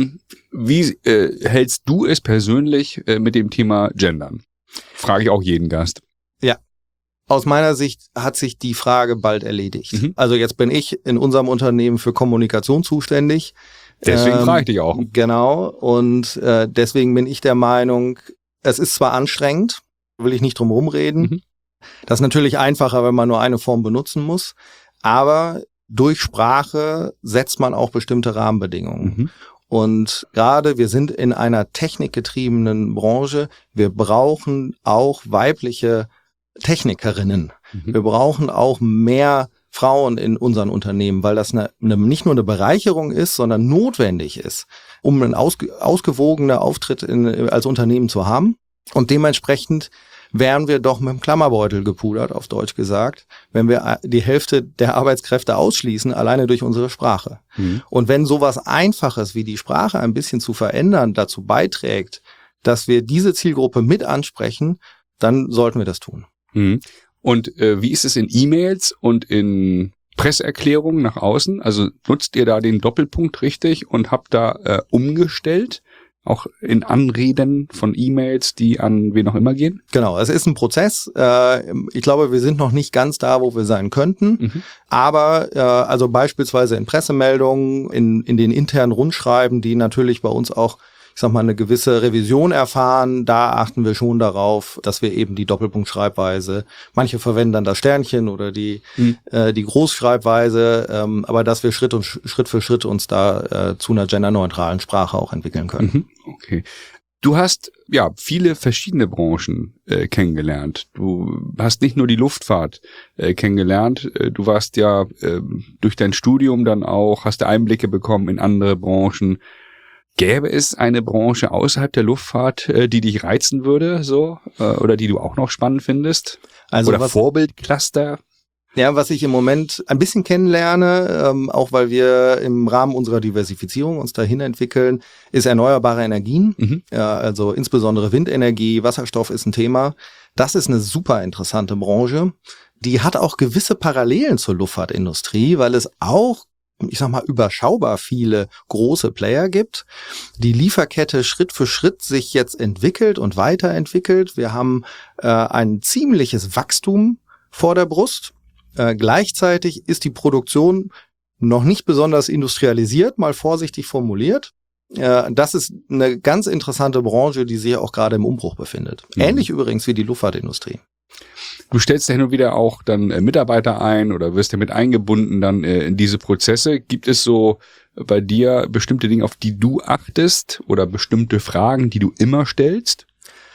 S1: Wie äh, hältst du es persönlich äh, mit dem Thema Gendern? Frage ich auch jeden Gast.
S2: Ja. Aus meiner Sicht hat sich die Frage bald erledigt. Mhm. Also jetzt bin ich in unserem Unternehmen für Kommunikation zuständig.
S1: Deswegen
S2: ähm,
S1: frage ich dich auch.
S2: Genau. Und äh, deswegen bin ich der Meinung, es ist zwar anstrengend, will ich nicht drum rumreden. Mhm. Das ist natürlich einfacher, wenn man nur eine Form benutzen muss. Aber durch Sprache setzt man auch bestimmte Rahmenbedingungen. Mhm. Und gerade wir sind in einer technikgetriebenen Branche. Wir brauchen auch weibliche Technikerinnen. Mhm. Wir brauchen auch mehr Frauen in unseren Unternehmen, weil das eine, eine, nicht nur eine Bereicherung ist, sondern notwendig ist, um einen ausge, ausgewogenen Auftritt in, als Unternehmen zu haben. Und dementsprechend wären wir doch mit dem Klammerbeutel gepudert, auf Deutsch gesagt, wenn wir die Hälfte der Arbeitskräfte ausschließen, alleine durch unsere Sprache. Mhm. Und wenn sowas Einfaches wie die Sprache ein bisschen zu verändern dazu beiträgt, dass wir diese Zielgruppe mit ansprechen, dann sollten wir das tun.
S1: Mhm. Und äh, wie ist es in E-Mails und in Presseerklärungen nach außen? Also nutzt ihr da den Doppelpunkt richtig und habt da äh, umgestellt? Auch in Anreden von E-Mails, die an wen auch immer gehen?
S2: Genau, es ist ein Prozess. Ich glaube, wir sind noch nicht ganz da, wo wir sein könnten. Mhm. Aber also beispielsweise in Pressemeldungen, in, in den internen Rundschreiben, die natürlich bei uns auch, ich sag mal, eine gewisse Revision erfahren, da achten wir schon darauf, dass wir eben die Doppelpunktschreibweise, manche verwenden dann das Sternchen oder die mhm. äh, die Großschreibweise, ähm, aber dass wir Schritt und Schritt für Schritt uns da äh, zu einer genderneutralen Sprache auch entwickeln können.
S1: Mhm. Okay. Du hast ja viele verschiedene Branchen äh, kennengelernt. Du hast nicht nur die Luftfahrt äh, kennengelernt, äh, du warst ja äh, durch dein Studium dann auch, hast du Einblicke bekommen in andere Branchen. Gäbe es eine Branche außerhalb der Luftfahrt, äh, die dich reizen würde, so, äh, oder die du auch noch spannend findest?
S2: Also
S1: oder
S2: was,
S1: Vorbildcluster?
S2: Ja, was ich im Moment ein bisschen kennenlerne, ähm, auch weil wir im Rahmen unserer Diversifizierung uns dahin entwickeln, ist erneuerbare Energien. Mhm. Ja, also insbesondere Windenergie, Wasserstoff ist ein Thema. Das ist eine super interessante Branche. Die hat auch gewisse Parallelen zur Luftfahrtindustrie, weil es auch, ich sag mal, überschaubar viele große Player gibt. Die Lieferkette Schritt für Schritt sich jetzt entwickelt und weiterentwickelt. Wir haben äh, ein ziemliches Wachstum vor der Brust. Äh, gleichzeitig ist die Produktion noch nicht besonders industrialisiert, mal vorsichtig formuliert. Äh, das ist eine ganz interessante Branche, die sich auch gerade im Umbruch befindet. Mhm. Ähnlich übrigens wie die Luftfahrtindustrie.
S1: Du stellst ja hin und wieder auch dann äh, Mitarbeiter ein oder wirst ja mit eingebunden dann äh, in diese Prozesse. Gibt es so bei dir bestimmte Dinge, auf die du achtest oder bestimmte Fragen, die du immer stellst?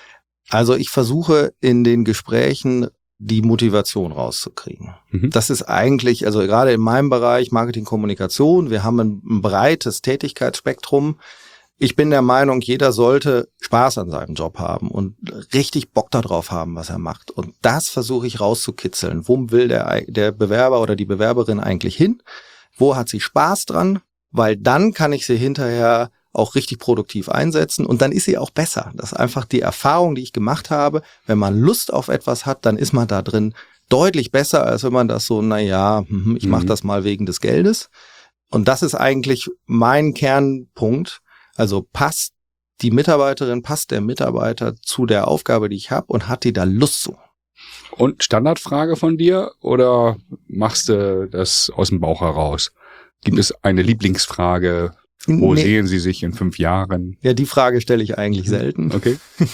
S2: Also ich versuche in den Gesprächen die Motivation rauszukriegen. Mhm. Das ist eigentlich, also gerade in meinem Bereich Marketing, Kommunikation, wir haben ein, ein breites Tätigkeitsspektrum. Ich bin der Meinung, jeder sollte Spaß an seinem Job haben und richtig Bock darauf haben, was er macht. Und das versuche ich rauszukitzeln. Wo will der, der Bewerber oder die Bewerberin eigentlich hin? Wo hat sie Spaß dran? Weil dann kann ich sie hinterher auch richtig produktiv einsetzen und dann ist sie auch besser. Das ist einfach die Erfahrung, die ich gemacht habe. Wenn man Lust auf etwas hat, dann ist man da drin deutlich besser, als wenn man das so, na ja, ich mache das mal wegen des Geldes. Und das ist eigentlich mein Kernpunkt. Also passt die Mitarbeiterin, passt der Mitarbeiter zu der Aufgabe, die ich habe und hat die da Lust zu?
S1: Und Standardfrage von dir oder machst du das aus dem Bauch heraus? Gibt es eine Lieblingsfrage? Wo nee. sehen Sie sich in fünf Jahren?
S2: Ja, die Frage stelle ich eigentlich selten.
S1: Okay.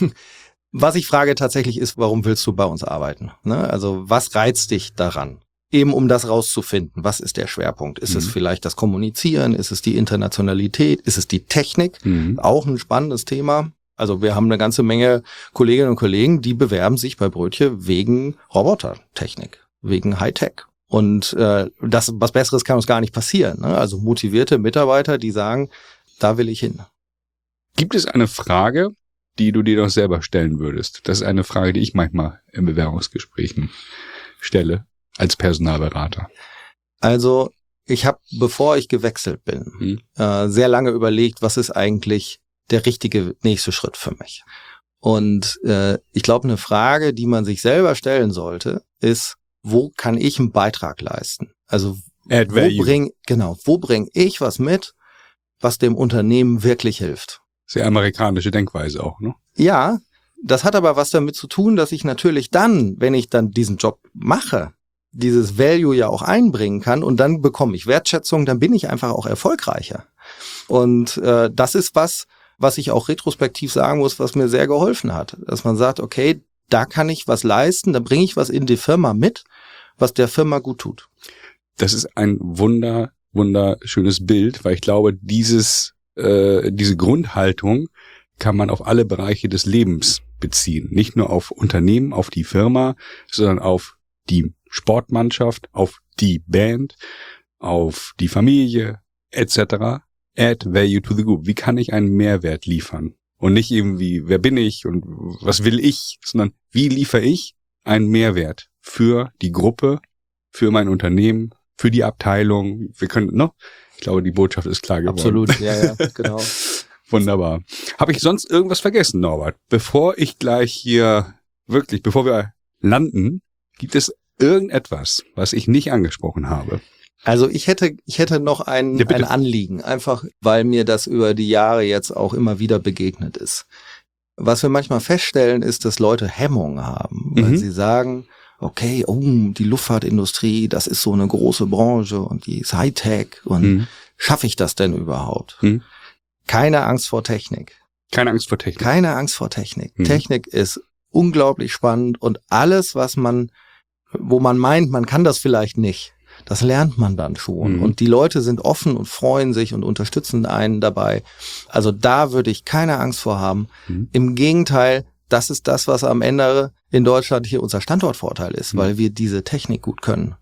S2: Was ich frage tatsächlich ist, warum willst du bei uns arbeiten? Ne? Also was reizt dich daran? Eben um das rauszufinden. Was ist der Schwerpunkt? Ist mhm. es vielleicht das Kommunizieren? Ist es die Internationalität? Ist es die Technik? Mhm. Auch ein spannendes Thema. Also wir haben eine ganze Menge Kolleginnen und Kollegen, die bewerben sich bei Brötchen wegen Robotertechnik, wegen Hightech. Und äh, das, was Besseres kann uns gar nicht passieren. Ne? Also motivierte Mitarbeiter, die sagen, da will ich hin.
S1: Gibt es eine Frage, die du dir doch selber stellen würdest? Das ist eine Frage, die ich manchmal in Bewerbungsgesprächen stelle als Personalberater.
S2: Also ich habe, bevor ich gewechselt bin, hm. äh, sehr lange überlegt, was ist eigentlich der richtige nächste Schritt für mich. Und äh, ich glaube, eine Frage, die man sich selber stellen sollte, ist, wo kann ich einen Beitrag leisten? Also
S1: Add
S2: wo
S1: value.
S2: bring, genau, wo bringe ich was mit, was dem Unternehmen wirklich hilft?
S1: Sehr amerikanische Denkweise auch, ne?
S2: Ja, das hat aber was damit zu tun, dass ich natürlich dann, wenn ich dann diesen Job mache, dieses Value ja auch einbringen kann und dann bekomme ich Wertschätzung, dann bin ich einfach auch erfolgreicher. Und äh, das ist was, was ich auch retrospektiv sagen muss, was mir sehr geholfen hat. Dass man sagt, okay, da kann ich was leisten, da bringe ich was in die Firma mit, was der Firma gut tut.
S1: Das ist ein wunder, wunderschönes Bild, weil ich glaube, dieses, äh, diese Grundhaltung kann man auf alle Bereiche des Lebens beziehen. Nicht nur auf Unternehmen, auf die Firma, sondern auf die Sportmannschaft, auf die Band, auf die Familie et cetera. Add value to the group. Wie kann ich einen Mehrwert liefern? Und nicht irgendwie, wer bin ich und was will ich, sondern wie liefere ich einen Mehrwert für die Gruppe, für mein Unternehmen, für die Abteilung. Wir können, ne? Ich glaube, die Botschaft ist klar geworden.
S2: Absolut, ja, ja, genau.
S1: Wunderbar. Habe ich sonst irgendwas vergessen, Norbert? Bevor ich gleich hier wirklich, bevor wir landen, gibt es irgendetwas, was ich nicht angesprochen habe?
S2: Also ich hätte, ich hätte noch ein,
S1: Ja,
S2: ein Anliegen, einfach weil mir das über die Jahre jetzt auch immer wieder begegnet ist. Was wir manchmal feststellen, ist, dass Leute Hemmungen haben, weil
S1: Mhm.
S2: sie sagen, okay, oh, die Luftfahrtindustrie, das ist so eine große Branche und die ist Hightech und
S1: Mhm.
S2: schaffe ich das denn überhaupt?
S1: Mhm.
S2: Keine Angst vor Technik.
S1: Keine Angst vor Technik.
S2: Keine Angst vor Technik.
S1: Mhm.
S2: Technik ist unglaublich spannend und alles, was man, wo man meint, man kann das vielleicht nicht, das lernt man dann schon.
S1: Mhm.
S2: Und die Leute sind offen und freuen sich und unterstützen einen dabei. Also da würde ich keine Angst vor haben.
S1: Mhm.
S2: Im Gegenteil, das ist das, was am Ende in Deutschland hier unser Standortvorteil ist,
S1: Mhm.
S2: weil wir diese Technik gut können.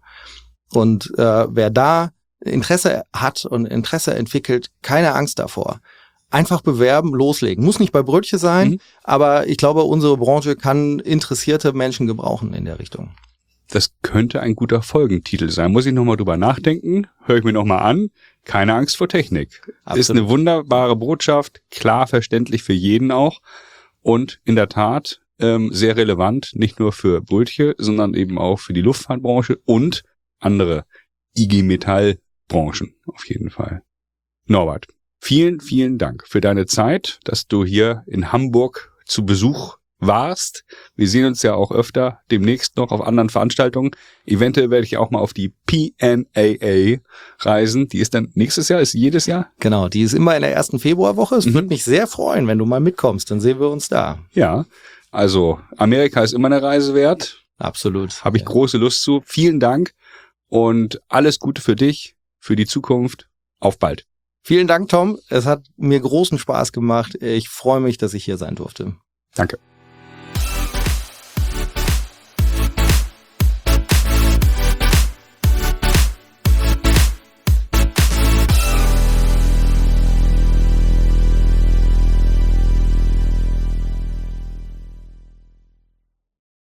S2: Und äh, wer da Interesse hat und Interesse entwickelt, keine Angst davor. Einfach bewerben, loslegen. Muss nicht bei Brötchen sein,
S1: Mhm.
S2: aber ich glaube, unsere Branche kann interessierte Menschen gebrauchen in der Richtung.
S1: Das könnte ein guter Folgentitel sein. Muss ich nochmal drüber nachdenken? Höre ich mir nochmal an. Keine Angst vor Technik.
S2: Absolut.
S1: Ist eine wunderbare Botschaft, klar verständlich für jeden auch und in der Tat ähm, sehr relevant, nicht nur für Brötchen, sondern eben auch für die Luftfahrtbranche und andere I G Metall-Branchen auf jeden Fall. Norbert, vielen, vielen Dank für deine Zeit, dass du hier in Hamburg zu Besuch warst. Wir sehen uns ja auch öfter demnächst noch auf anderen Veranstaltungen. Eventuell werde ich auch mal auf die P N A A reisen. Die ist dann nächstes Jahr, ist jedes Jahr?
S2: Genau, die ist immer in der ersten Februarwoche. Es
S1: Mhm.
S2: würde mich sehr freuen, wenn du mal mitkommst. Dann sehen wir uns da.
S1: Ja, also Amerika ist immer eine Reise wert.
S2: Absolut.
S1: Habe ich
S2: Ja.
S1: große Lust zu. Vielen Dank und alles Gute für dich, für die Zukunft. Auf bald.
S2: Vielen Dank, Tom. Es hat mir großen Spaß gemacht. Ich freue mich, dass ich hier sein durfte.
S1: Danke.